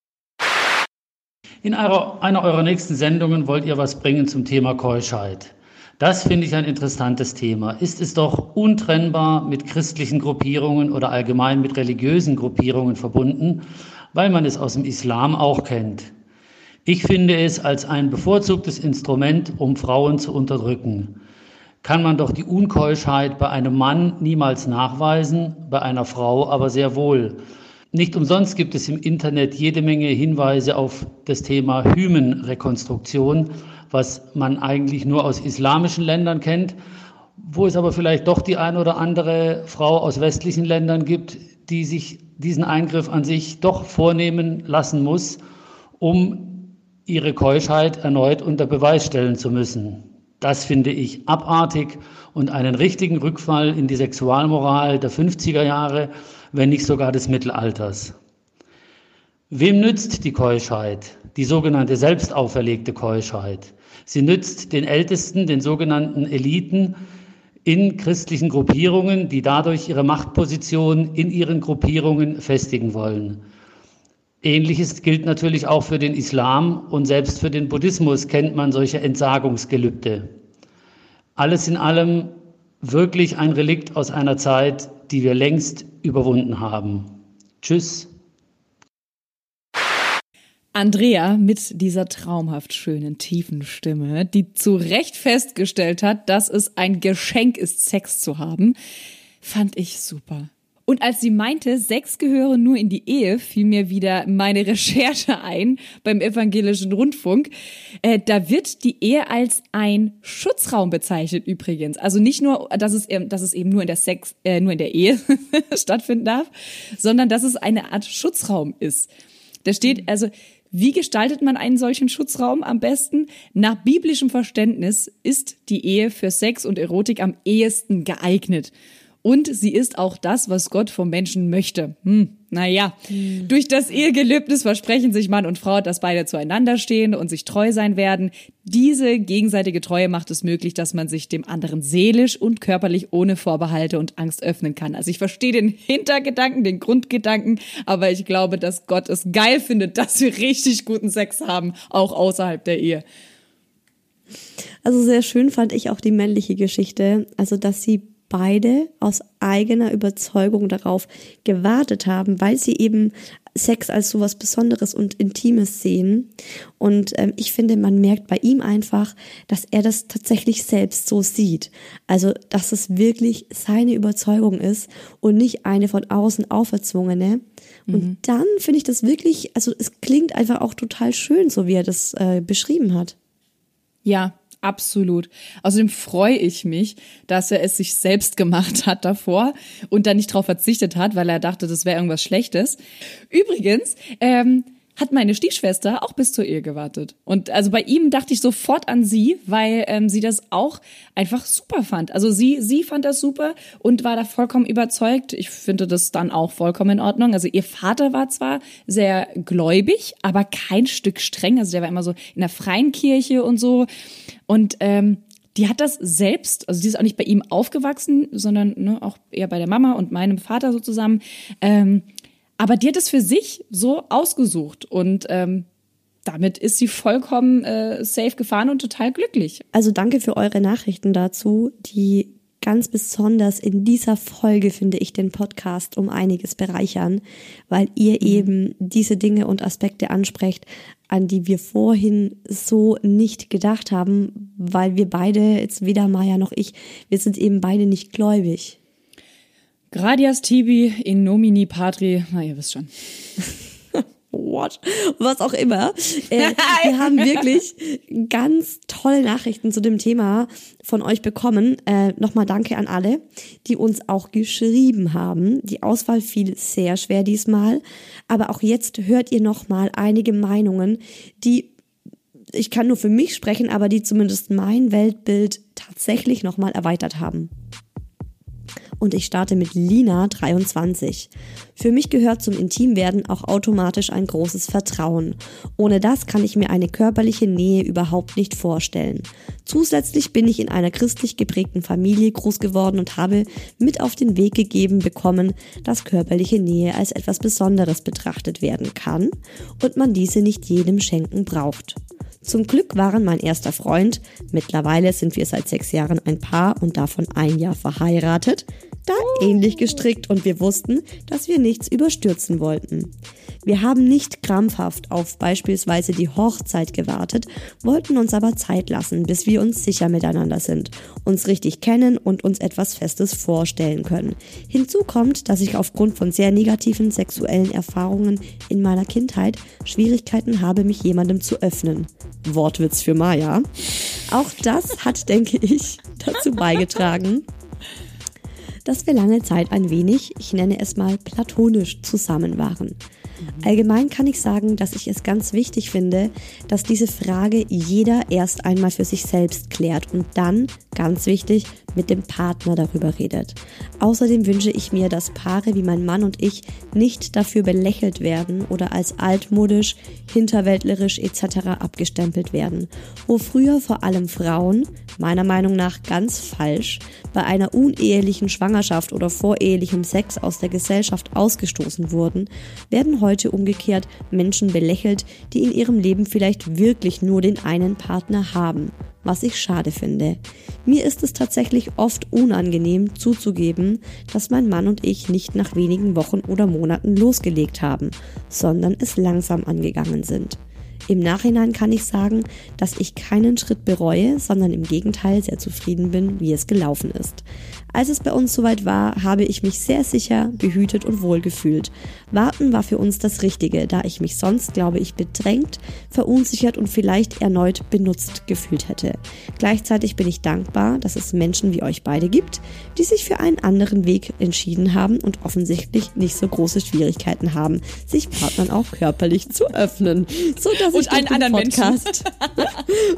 In einer, einer eurer nächsten Sendungen wollt ihr was bringen zum Thema Keuschheit. Das finde ich ein interessantes Thema. Ist es doch untrennbar mit christlichen Gruppierungen oder allgemein mit religiösen Gruppierungen verbunden, weil man es aus dem Islam auch kennt. Ich finde es als ein bevorzugtes Instrument, um Frauen zu unterdrücken. Kann man doch die Unkeuschheit bei einem Mann niemals nachweisen, bei einer Frau aber sehr wohl. Nicht umsonst gibt es im Internet jede Menge Hinweise auf das Thema Hymenrekonstruktion, was man eigentlich nur aus islamischen Ländern kennt, wo es aber vielleicht doch die ein oder andere Frau aus westlichen Ländern gibt, die sich diesen Eingriff an sich doch vornehmen lassen muss, um ihre Keuschheit erneut unter Beweis stellen zu müssen. Das finde ich abartig und einen richtigen Rückfall in die Sexualmoral der fünfziger Jahre, wenn nicht sogar des Mittelalters. Wem nützt die Keuschheit, die sogenannte selbst auferlegte Keuschheit? Sie nützt den Ältesten, den sogenannten Eliten in christlichen Gruppierungen, die dadurch ihre Machtposition in ihren Gruppierungen festigen wollen. Ähnliches gilt natürlich auch für den Islam und selbst für den Buddhismus kennt man solche Entsagungsgelübde. Alles in allem wirklich ein Relikt aus einer Zeit, die wir längst überwunden haben. Tschüss. Andrea mit dieser traumhaft schönen, tiefen Stimme, die zu Recht festgestellt hat, dass es ein Geschenk ist, Sex zu haben, fand ich super. Und als sie meinte, Sex gehöre nur in die Ehe, fiel mir wieder meine Recherche ein beim Evangelischen Rundfunk. Äh, da wird die Ehe als ein Schutzraum bezeichnet übrigens. Also nicht nur, dass es, dass es eben nur in der Sex, äh, nur in der Ehe stattfinden darf, sondern dass es eine Art Schutzraum ist. Da steht also, wie gestaltet man einen solchen Schutzraum am besten? Nach biblischem Verständnis ist die Ehe für Sex und Erotik am ehesten geeignet. Und sie ist auch das, was Gott vom Menschen möchte. Hm, naja, hm. Durch das Ehegelübnis versprechen sich Mann und Frau, dass beide zueinander stehen und sich treu sein werden. Diese gegenseitige Treue macht es möglich, dass man sich dem anderen seelisch und körperlich ohne Vorbehalte und Angst öffnen kann. Also ich verstehe den Hintergedanken, den Grundgedanken, aber ich glaube, dass Gott es geil findet, dass wir richtig guten Sex haben, auch außerhalb der Ehe. Also sehr schön fand ich auch die männliche Geschichte, also dass sie beide aus eigener Überzeugung darauf gewartet haben, weil sie eben Sex als sowas Besonderes und Intimes sehen. Und ähm, ich finde, man merkt bei ihm einfach, dass er das tatsächlich selbst so sieht. Also, dass es wirklich seine Überzeugung ist und nicht eine von außen auferzwungene. Mhm. Und dann finde ich das wirklich, also es klingt einfach auch total schön, so wie er das äh, beschrieben hat. Ja, absolut. Außerdem freue ich mich, dass er es sich selbst gemacht hat davor und dann nicht drauf verzichtet hat, weil er dachte, das wäre irgendwas Schlechtes. Übrigens, ähm, hat meine Stiefschwester auch bis zur Ehe gewartet. Und also bei ihm dachte ich sofort an sie, weil ähm, sie das auch einfach super fand. Also sie sie fand das super und war da vollkommen überzeugt. Ich finde das dann auch vollkommen in Ordnung. Also ihr Vater war zwar sehr gläubig, aber kein Stück streng. Also der war immer so in der freien Kirche und so. Und ähm, die hat das selbst, also die ist auch nicht bei ihm aufgewachsen, sondern ne, auch eher bei der Mama und meinem Vater so zusammen. Ähm, Aber die hat es für sich so ausgesucht und ähm, damit ist sie vollkommen äh, safe gefahren und total glücklich. Also danke für eure Nachrichten dazu, die ganz besonders in dieser Folge, finde ich, den Podcast um einiges bereichern, weil ihr mhm. eben diese Dinge und Aspekte ansprecht, an die wir vorhin so nicht gedacht haben, weil wir beide, jetzt weder Maja noch ich, wir sind eben beide nicht gläubig. Gradias tibi in nomini patri, na ihr wisst schon. What? Was auch immer. Äh, wir haben wirklich ganz tolle Nachrichten zu dem Thema von euch bekommen. Äh, Nochmal danke an alle, die uns auch geschrieben haben. Die Auswahl fiel sehr schwer diesmal. Aber auch jetzt hört ihr nochmal einige Meinungen, die, ich kann nur für mich sprechen, aber die zumindest mein Weltbild tatsächlich nochmal erweitert haben. Und ich starte mit Lina, dreiundzwanzig. Für mich gehört zum Intimwerden auch automatisch ein großes Vertrauen. Ohne das kann ich mir eine körperliche Nähe überhaupt nicht vorstellen. Zusätzlich bin ich in einer christlich geprägten Familie groß geworden und habe mit auf den Weg gegeben bekommen, dass körperliche Nähe als etwas Besonderes betrachtet werden kann und man diese nicht jedem schenken braucht. Zum Glück waren mein erster Freund, mittlerweile sind wir seit sechs Jahren ein Paar und davon ein Jahr verheiratet, da ähnlich gestrickt und wir wussten, dass wir nichts überstürzen wollten. Wir haben nicht krampfhaft auf beispielsweise die Hochzeit gewartet, wollten uns aber Zeit lassen, bis wir uns sicher miteinander sind, uns richtig kennen und uns etwas Festes vorstellen können. Hinzu kommt, dass ich aufgrund von sehr negativen sexuellen Erfahrungen in meiner Kindheit Schwierigkeiten habe, mich jemandem zu öffnen. Wortwitz für Maja. Auch das hat, denke ich, dazu beigetragen, dass wir lange Zeit ein wenig, ich nenne es mal platonisch, zusammen waren. Allgemein kann ich sagen, dass ich es ganz wichtig finde, dass diese Frage jeder erst einmal für sich selbst klärt und dann, ganz wichtig, mit dem Partner darüber redet. Außerdem wünsche ich mir, dass Paare wie mein Mann und ich nicht dafür belächelt werden oder als altmodisch, hinterwäldlerisch et cetera abgestempelt werden, wo früher vor allem Frauen, meiner Meinung nach ganz falsch, bei einer unehelichen Schwangerschaft oder vorehelichem Sex aus der Gesellschaft ausgestoßen wurden, werden heute umgekehrt Menschen belächelt, die in ihrem Leben vielleicht wirklich nur den einen Partner haben, was ich schade finde. Mir ist es tatsächlich oft unangenehm zuzugeben, dass mein Mann und ich nicht nach wenigen Wochen oder Monaten losgelegt haben, sondern es langsam angegangen sind. Im Nachhinein kann ich sagen, dass ich keinen Schritt bereue, sondern im Gegenteil sehr zufrieden bin, wie es gelaufen ist. Als es bei uns soweit war, habe ich mich sehr sicher, behütet und wohl gefühlt. Warten war für uns das Richtige, da ich mich sonst, glaube ich, bedrängt, verunsichert und vielleicht erneut benutzt gefühlt hätte. Gleichzeitig bin ich dankbar, dass es Menschen wie euch beide gibt, die sich für einen anderen Weg entschieden haben und offensichtlich nicht so große Schwierigkeiten haben, sich Partnern auch körperlich zu öffnen, so dass und ich einen den anderen Podcast von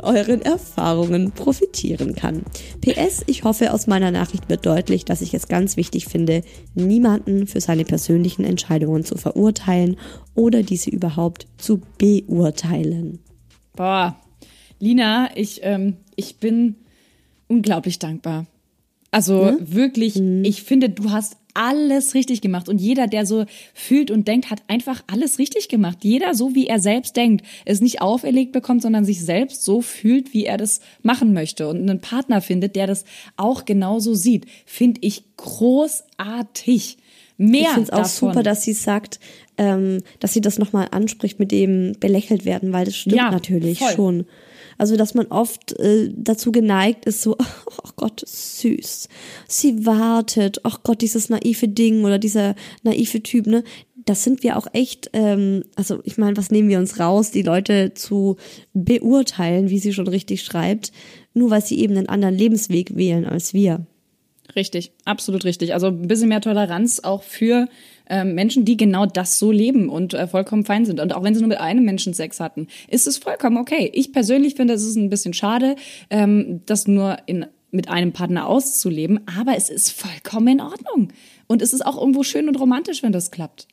euren Erfahrungen profitieren kann. P S, ich hoffe, aus meiner Nachricht wird deutlich, dass ich es ganz wichtig finde, niemanden für seine persönlichen Entscheidungen zu verurteilen oder diese überhaupt zu beurteilen. Boah, Lina, ich, ähm, ich bin unglaublich dankbar. Also Ja? wirklich, Mhm. ich finde, du hast alles richtig gemacht. Und jeder, der so fühlt und denkt, hat einfach alles richtig gemacht. Jeder so, wie er selbst denkt, es nicht auferlegt bekommt, sondern sich selbst so fühlt, wie er das machen möchte. Und einen Partner findet, der das auch genauso sieht, finde ich großartig. Mehr Ich finde es auch davon. super, dass sie sagt, ähm, dass sie das nochmal anspricht mit dem belächelt werden, weil das stimmt Ja, natürlich voll. schon. Also, dass man oft äh, dazu geneigt ist, so, ach Gott, süß. Sie wartet, ach Gott, dieses naive Ding oder dieser naive Typ, ne? Das sind wir auch echt, ähm, also ich meine, was nehmen wir uns raus, die Leute zu beurteilen, wie sie schon richtig schreibt, nur weil sie eben einen anderen Lebensweg wählen als wir. Richtig, absolut richtig. Also ein bisschen mehr Toleranz auch für ähm, Menschen, die genau das so leben und äh, vollkommen fein sind. Und auch wenn sie nur mit einem Menschen Sex hatten, ist es vollkommen okay. Ich persönlich finde, es ist ein bisschen schade, ähm, das nur in, mit einem Partner auszuleben, aber es ist vollkommen in Ordnung. Und es ist auch irgendwo schön und romantisch, wenn das klappt.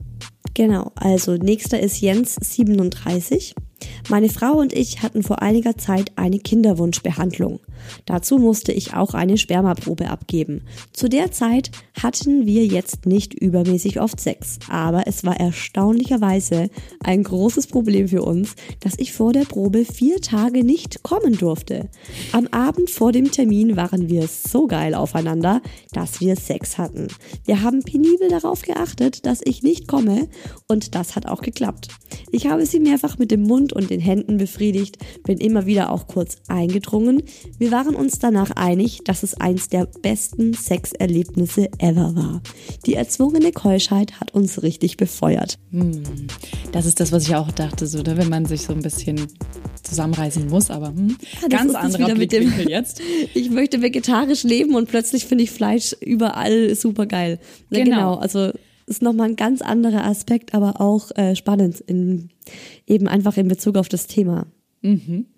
Genau, also nächster ist Jens, siebenunddreißig. Meine Frau und ich hatten vor einiger Zeit eine Kinderwunschbehandlung. Dazu musste ich auch eine Spermaprobe abgeben. Zu der Zeit hatten wir jetzt nicht übermäßig oft Sex, aber es war erstaunlicherweise ein großes Problem für uns, dass ich vor der Probe vier Tage nicht kommen durfte. Am Abend vor dem Termin waren wir so geil aufeinander, dass wir Sex hatten. Wir haben penibel darauf geachtet, dass ich nicht komme, und das hat auch geklappt. Ich habe sie mehrfach mit dem Mund und den Händen befriedigt, bin immer wieder auch kurz eingedrungen. Wir waren uns danach einig, dass es eins der besten Sexerlebnisse ever war. Die erzwungene Keuschheit hat uns richtig befeuert. Das ist das, was ich auch dachte, so, ne? Wenn man sich so ein bisschen zusammenreißen muss, aber hm, das ganz ist das anderer wieder mit dem- Blickwinkel jetzt. Ich möchte vegetarisch leben und plötzlich finde ich Fleisch überall super geil. Ja, Genau. genau, also ist nochmal ein ganz anderer Aspekt, aber auch äh, spannend, in, eben einfach in Bezug auf das Thema. Mhm.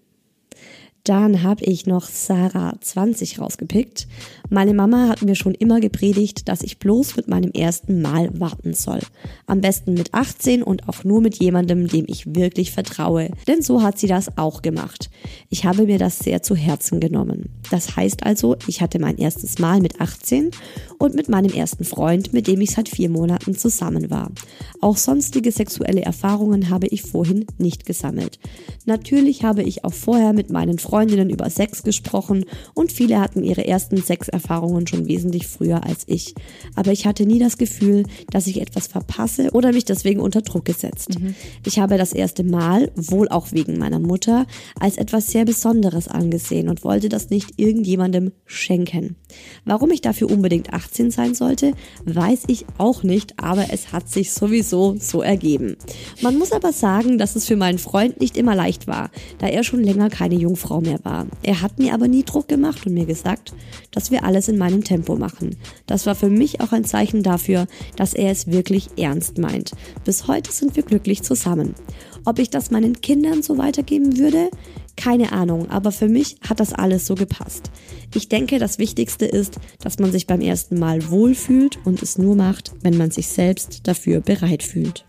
Dann habe ich noch Sarah zwanzig rausgepickt. Meine Mama hat mir schon immer gepredigt, dass ich bloß mit meinem ersten Mal warten soll. Am besten mit achtzehn und auch nur mit jemandem, dem ich wirklich vertraue. Denn so hat sie das auch gemacht. Ich habe mir das sehr zu Herzen genommen. Das heißt also, ich hatte mein erstes Mal mit achtzehn und mit meinem ersten Freund, mit dem ich seit vier Monaten zusammen war. Auch sonstige sexuelle Erfahrungen habe ich vorhin nicht gesammelt. Natürlich habe ich auch vorher mit meinen Freundinnen über Sex gesprochen und viele hatten ihre ersten Sexerfahrungen schon wesentlich früher als ich. Aber ich hatte nie das Gefühl, dass ich etwas verpasse oder mich deswegen unter Druck gesetzt. Mhm. Ich habe das erste Mal, wohl auch wegen meiner Mutter, als etwas sehr Besonderes angesehen und wollte das nicht irgendjemandem schenken. Warum ich dafür unbedingt achtzehn sein sollte, weiß ich auch nicht, aber es hat sich sowieso so ergeben. Man muss aber sagen, dass es für meinen Freund nicht immer leicht war, da er schon länger keine Jungfrau mehr war. Er hat mir aber nie Druck gemacht und mir gesagt, dass wir alles in meinem Tempo machen. Das war für mich auch ein Zeichen dafür, dass er es wirklich ernst meint. Bis heute sind wir glücklich zusammen. Ob ich das meinen Kindern so weitergeben würde? Keine Ahnung, aber für mich hat das alles so gepasst. Ich denke, das Wichtigste ist, dass man sich beim ersten Mal wohlfühlt und es nur macht, wenn man sich selbst dafür bereit fühlt.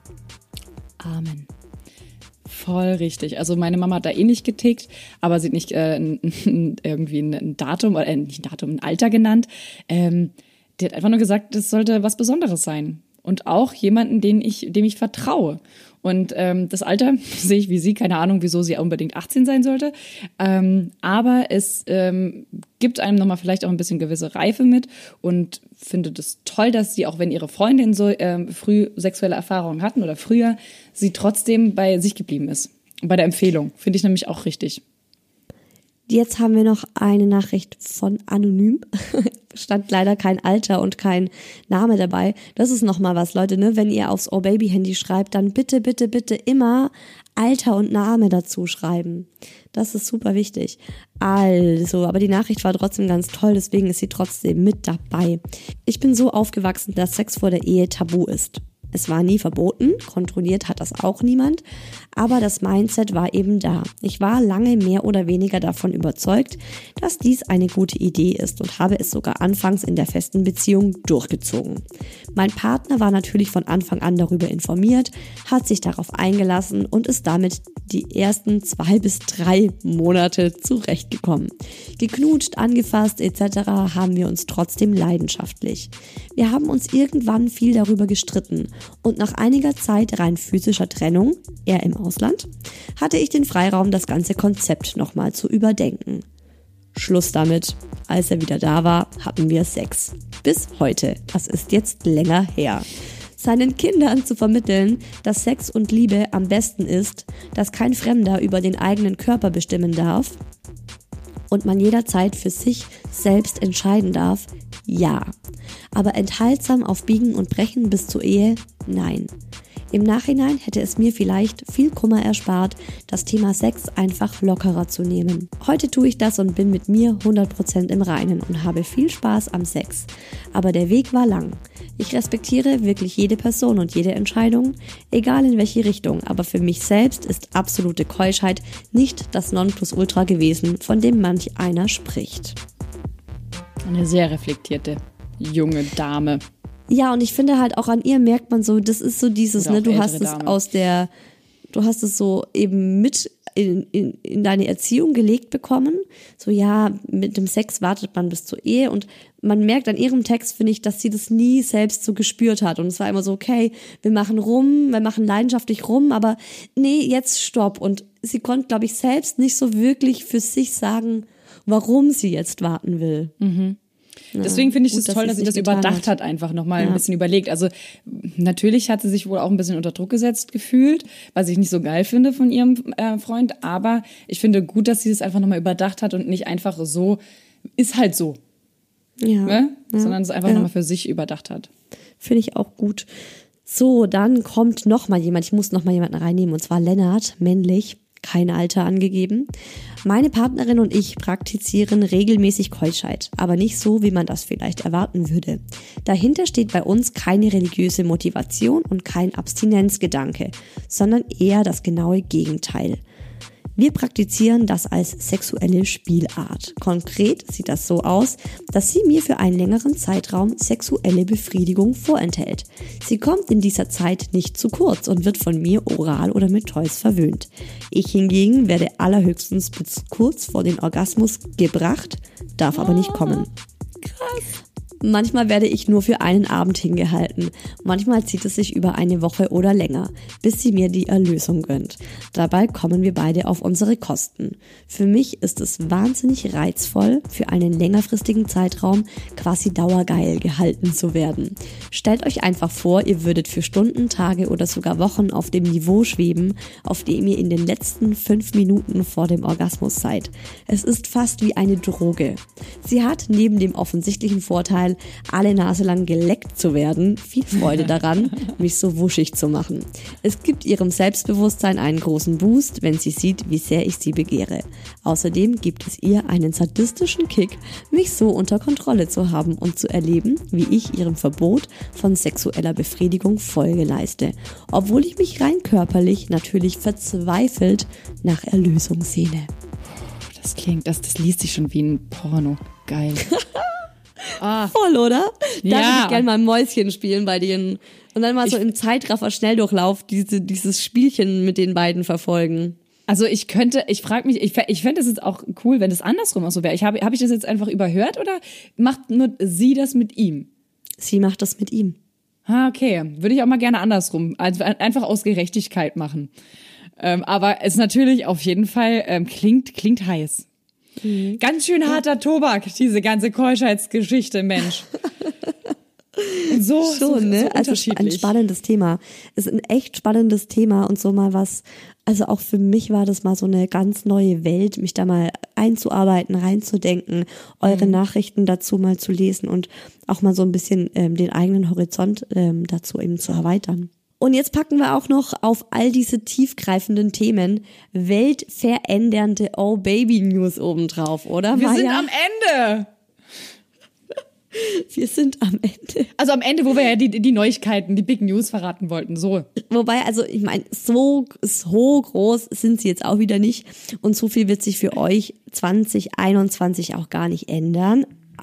Amen. Voll richtig. Also meine Mama hat da eh nicht getickt, aber sie hat nicht äh, n- n- irgendwie ein Datum, oder äh, nicht ein Datum, ein Alter genannt. Ähm, die hat einfach nur gesagt, das sollte was Besonderes sein. Und auch jemanden, den ich, dem ich vertraue. Und ähm, das Alter sehe ich wie sie, keine Ahnung, wieso sie unbedingt achtzehn sein sollte. Ähm, aber es ähm, gibt einem nochmal vielleicht auch ein bisschen gewisse Reife mit und finde das toll, dass sie, auch wenn ihre Freundin so ähm, früh sexuelle Erfahrungen hatten oder früher, sie trotzdem bei sich geblieben ist. Und bei der Empfehlung finde ich nämlich auch richtig. Jetzt haben wir noch eine Nachricht von Anonym. Stand leider kein Alter und kein Name dabei. Das ist nochmal was, Leute, ne? Wenn ihr aufs Oh Baby Handy schreibt, dann bitte, bitte, bitte immer Alter und Name dazu schreiben. Das ist super wichtig. Also, aber die Nachricht war trotzdem ganz toll, deswegen ist sie trotzdem mit dabei. Ich bin so aufgewachsen, dass Sex vor der Ehe tabu ist. Es war nie verboten, kontrolliert hat das auch niemand, aber das Mindset war eben da. Ich war lange mehr oder weniger davon überzeugt, dass dies eine gute Idee ist und habe es sogar anfangs in der festen Beziehung durchgezogen. Mein Partner war natürlich von Anfang an darüber informiert, hat sich darauf eingelassen und ist damit die ersten zwei bis drei Monate zurechtgekommen. Geknutscht, angefasst et cetera haben wir uns trotzdem leidenschaftlich. Wir haben uns irgendwann viel darüber gestritten und nach einiger Zeit rein physischer Trennung, er im Ausland, hatte ich den Freiraum, das ganze Konzept nochmal zu überdenken. Schluss damit. Als er wieder da war, hatten wir Sex. Bis heute. Das ist jetzt länger her. Seinen Kindern zu vermitteln, dass Sex und Liebe am besten ist, dass kein Fremder über den eigenen Körper bestimmen darf und man jederzeit für sich selbst entscheiden darf, ja. Aber enthaltsam auf Biegen und Brechen bis zur Ehe, nein. Im Nachhinein hätte es mir vielleicht viel Kummer erspart, das Thema Sex einfach lockerer zu nehmen. Heute tue ich das und bin mit mir hundert Prozent im Reinen und habe viel Spaß am Sex. Aber der Weg war lang. Ich respektiere wirklich jede Person und jede Entscheidung, egal in welche Richtung, aber für mich selbst ist absolute Keuschheit nicht das Nonplusultra gewesen, von dem manch einer spricht. Eine sehr reflektierte junge Dame. Ja, und ich finde halt auch an ihr merkt man so, das ist so dieses, ne, du hast es Dame. aus der, du hast es so eben mit in, in, in deine Erziehung gelegt bekommen. So, ja, mit dem Sex wartet man bis zur Ehe und man merkt an ihrem Text, finde ich, dass sie das nie selbst so gespürt hat. Und es war immer so, okay, wir machen rum, wir machen leidenschaftlich rum, aber nee, jetzt stopp. Und sie konnte, glaube ich, selbst nicht so wirklich für sich sagen, warum sie jetzt warten will. Mhm. Deswegen finde ich es Gut, toll, dass sie das überdacht hat, hat einfach nochmal ja. ein bisschen überlegt. Also natürlich hat sie sich wohl auch ein bisschen unter Druck gesetzt gefühlt, was ich nicht so geil finde von ihrem äh, Freund. Aber ich finde gut, dass sie das einfach nochmal überdacht hat und nicht einfach so, ist halt so. Ja. Ne? ja. Sondern es einfach ja. nochmal für sich überdacht hat. Finde ich auch gut. So, dann kommt nochmal jemand, ich muss nochmal jemanden reinnehmen, und zwar Lennart, männlich. Kein Alter angegeben. Meine Partnerin und ich praktizieren regelmäßig Keuschheit, aber nicht so, wie man das vielleicht erwarten würde. Dahinter steht bei uns keine religiöse Motivation und kein Abstinenzgedanke, sondern eher das genaue Gegenteil. Wir praktizieren das als sexuelle Spielart. Konkret sieht das so aus, dass sie mir für einen längeren Zeitraum sexuelle Befriedigung vorenthält. Sie kommt in dieser Zeit nicht zu kurz und wird von mir oral oder mit Toys verwöhnt. Ich hingegen werde allerhöchstens bis kurz vor den Orgasmus gebracht, darf aber nicht kommen. Krass. Manchmal werde ich nur für einen Abend hingehalten. Manchmal zieht es sich über eine Woche oder länger, bis sie mir die Erlösung gönnt. Dabei kommen wir beide auf unsere Kosten. Für mich ist es wahnsinnig reizvoll, für einen längerfristigen Zeitraum quasi dauergeil gehalten zu werden. Stellt euch einfach vor, ihr würdet für Stunden, Tage oder sogar Wochen auf dem Niveau schweben, auf dem ihr in den letzten fünf Minuten vor dem Orgasmus seid. Es ist fast wie eine Droge. Sie hat neben dem offensichtlichen Vorteil, alle Nase lang geleckt zu werden, viel Freude daran, mich so wuschig zu machen. Es gibt ihrem Selbstbewusstsein einen großen Boost, wenn sie sieht, wie sehr ich sie begehre. Außerdem gibt es ihr einen sadistischen Kick, mich so unter Kontrolle zu haben und zu erleben, wie ich ihrem Verbot von sexueller Befriedigung Folge leiste, obwohl ich mich rein körperlich natürlich verzweifelt nach Erlösung sehne. Das klingt, das, das liest sich schon wie ein Porno. Geil. Ah. Voll, oder? Da ja. würde ich gerne mal ein Mäuschen spielen bei denen. Und dann mal so ich, im Zeitraffer Schnelldurchlauf diese, dieses Spielchen mit den beiden verfolgen. Also ich könnte, ich frage mich, ich, ich fände es jetzt auch cool, wenn es andersrum auch so wäre. Ich habe, habe ich das jetzt einfach überhört oder macht nur sie das mit ihm? Sie macht das mit ihm. Ah, okay. Würde ich auch mal gerne andersrum. Also einfach aus Gerechtigkeit machen. Ähm, aber es natürlich auf jeden Fall ähm, klingt, klingt heiß. Mhm. Ganz schön harter Tobak, diese ganze Keuschheitsgeschichte, Mensch. So, Schon, so, ne? so also ein spannendes Thema. Es ist ein echt spannendes Thema und so mal was, also auch für mich war das mal so eine ganz neue Welt, mich da mal einzuarbeiten, reinzudenken, eure mhm. Nachrichten dazu mal zu lesen und auch mal so ein bisschen ähm, den eigenen Horizont ähm, dazu eben zu erweitern. Und jetzt packen wir auch noch auf all diese tiefgreifenden Themen weltverändernde Oh-Baby-News obendrauf, oder? Wir Maja? sind am Ende! Wir sind am Ende. Also am Ende, wo wir ja die, die Neuigkeiten, die Big News verraten wollten, so. Wobei, also ich meine, so, so groß sind sie jetzt auch wieder nicht und so viel wird sich für euch zwanzig einundzwanzig auch gar nicht ändern.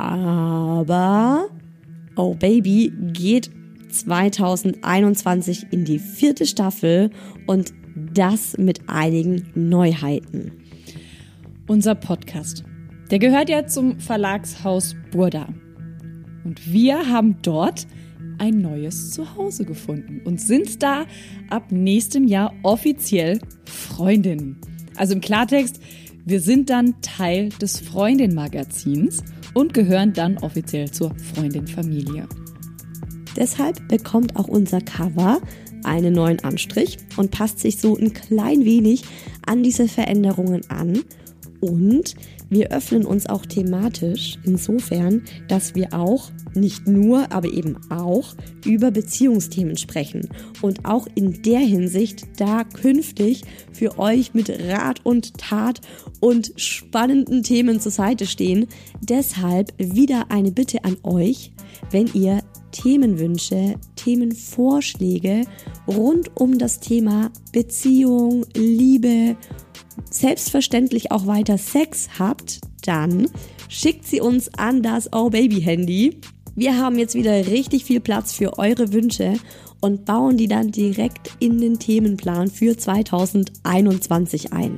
Aber Oh Baby geht zwanzig einundzwanzig in die vierte Staffel und das mit einigen Neuheiten. Unser Podcast, der gehört ja zum Verlagshaus Burda. Und wir haben dort ein neues Zuhause gefunden und sind da ab nächstem Jahr offiziell Freundinnen. Also im Klartext, wir sind dann Teil des Freundin-Magazins und gehören dann offiziell zur Freundin-Familie. Deshalb bekommt auch unser Cover einen neuen Anstrich und passt sich so ein klein wenig an diese Veränderungen an. Und wir öffnen uns auch thematisch insofern, dass wir auch, nicht nur, aber eben auch über Beziehungsthemen sprechen und auch in der Hinsicht da künftig für euch mit Rat und Tat und spannenden Themen zur Seite stehen. Deshalb wieder eine Bitte an euch, wenn ihr Themenwünsche, Themenvorschläge rund um das Thema Beziehung, Liebe, selbstverständlich auch weiter Sex habt, dann schickt sie uns an das Oh Baby Handy. Wir haben jetzt wieder richtig viel Platz für eure Wünsche und bauen die dann direkt in den Themenplan für zwanzig einundzwanzig ein.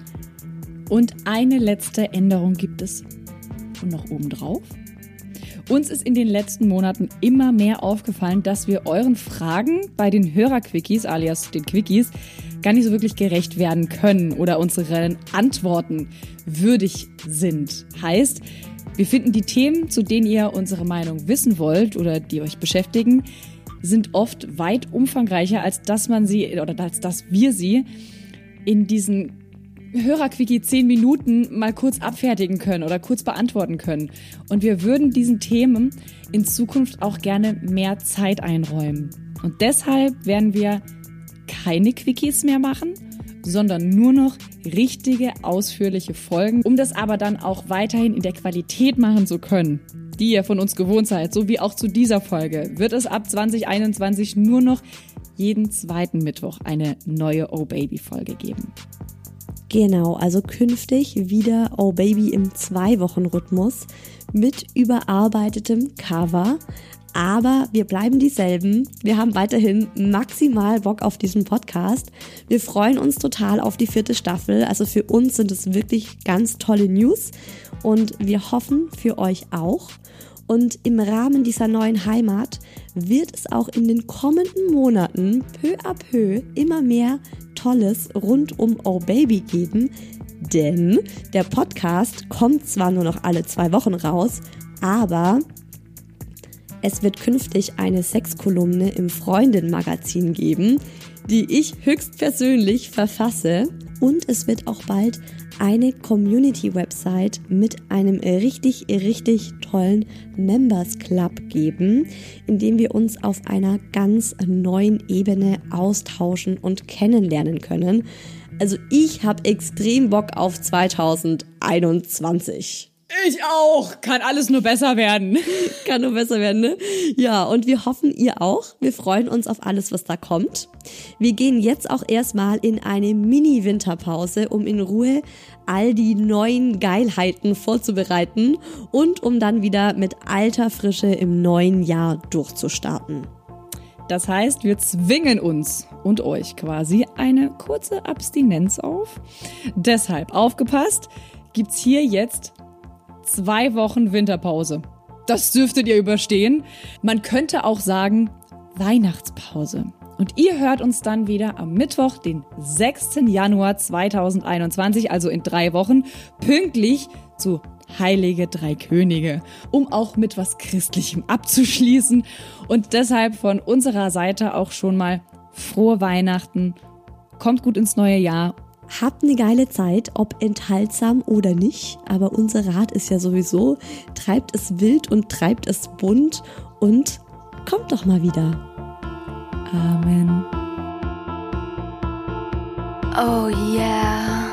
Und eine letzte Änderung gibt es. Und noch obendrauf. Uns ist in den letzten Monaten immer mehr aufgefallen, dass wir euren Fragen bei den Hörerquickies, alias den Quickies, gar nicht so wirklich gerecht werden können oder unseren Antworten würdig sind. Heißt, wir finden die Themen, zu denen ihr unsere Meinung wissen wollt oder die euch beschäftigen, sind oft weit umfangreicher, als dass man sie oder als dass wir sie in diesen Hörerquickie zehn Minuten mal kurz abfertigen können oder kurz beantworten können. Und wir würden diesen Themen in Zukunft auch gerne mehr Zeit einräumen. Und deshalb werden wir keine Quickies mehr machen, sondern nur noch richtige, ausführliche Folgen, um das aber dann auch weiterhin in der Qualität machen zu können, die ihr von uns gewohnt seid, so wie auch zu dieser Folge, wird es ab zwanzig einundzwanzig nur noch jeden zweiten Mittwoch eine neue Oh Baby Folge geben. Genau, also künftig wieder Oh Baby im Zwei-Wochen-Rhythmus mit überarbeitetem Cover. Aber wir bleiben dieselben. Wir haben weiterhin maximal Bock auf diesen Podcast. Wir freuen uns total auf die vierte Staffel. Also für uns sind es wirklich ganz tolle News. Und wir hoffen für euch auch. Und im Rahmen dieser neuen Heimat wird es auch in den kommenden Monaten peu à peu immer mehr Tolles rund um Oh Baby geben. Denn der Podcast kommt zwar nur noch alle zwei Wochen raus, aber es wird künftig eine Sexkolumne im Freundin-Magazin geben, die ich höchstpersönlich verfasse. Und es wird auch bald eine Community-Website mit einem richtig, richtig tollen Members Club geben, in dem wir uns auf einer ganz neuen Ebene austauschen und kennenlernen können. Also ich habe extrem Bock auf zwanzig einundzwanzig. Ich auch. Kann alles nur besser werden. Kann nur besser werden, ne? Ja, und wir hoffen, ihr auch. Wir freuen uns auf alles, was da kommt. Wir gehen jetzt auch erstmal in eine Mini-Winterpause, um in Ruhe all die neuen Geilheiten vorzubereiten und um dann wieder mit alter Frische im neuen Jahr durchzustarten. Das heißt, wir zwingen uns und euch quasi eine kurze Abstinenz auf. Deshalb aufgepasst, gibt's hier jetzt zwei Wochen Winterpause. Das dürftet ihr überstehen. Man könnte auch sagen Weihnachtspause. Und ihr hört uns dann wieder am Mittwoch, den sechsten Januar zweitausendeinundzwanzig, also in drei Wochen, pünktlich zu Heilige Drei Könige, um auch mit was Christlichem abzuschließen. Und deshalb von unserer Seite auch schon mal frohe Weihnachten. Kommt gut ins neue Jahr. Habt eine geile Zeit, ob enthaltsam oder nicht, aber unser Rat ist ja sowieso, treibt es wild und treibt es bunt und kommt doch mal wieder. Amen. Oh yeah.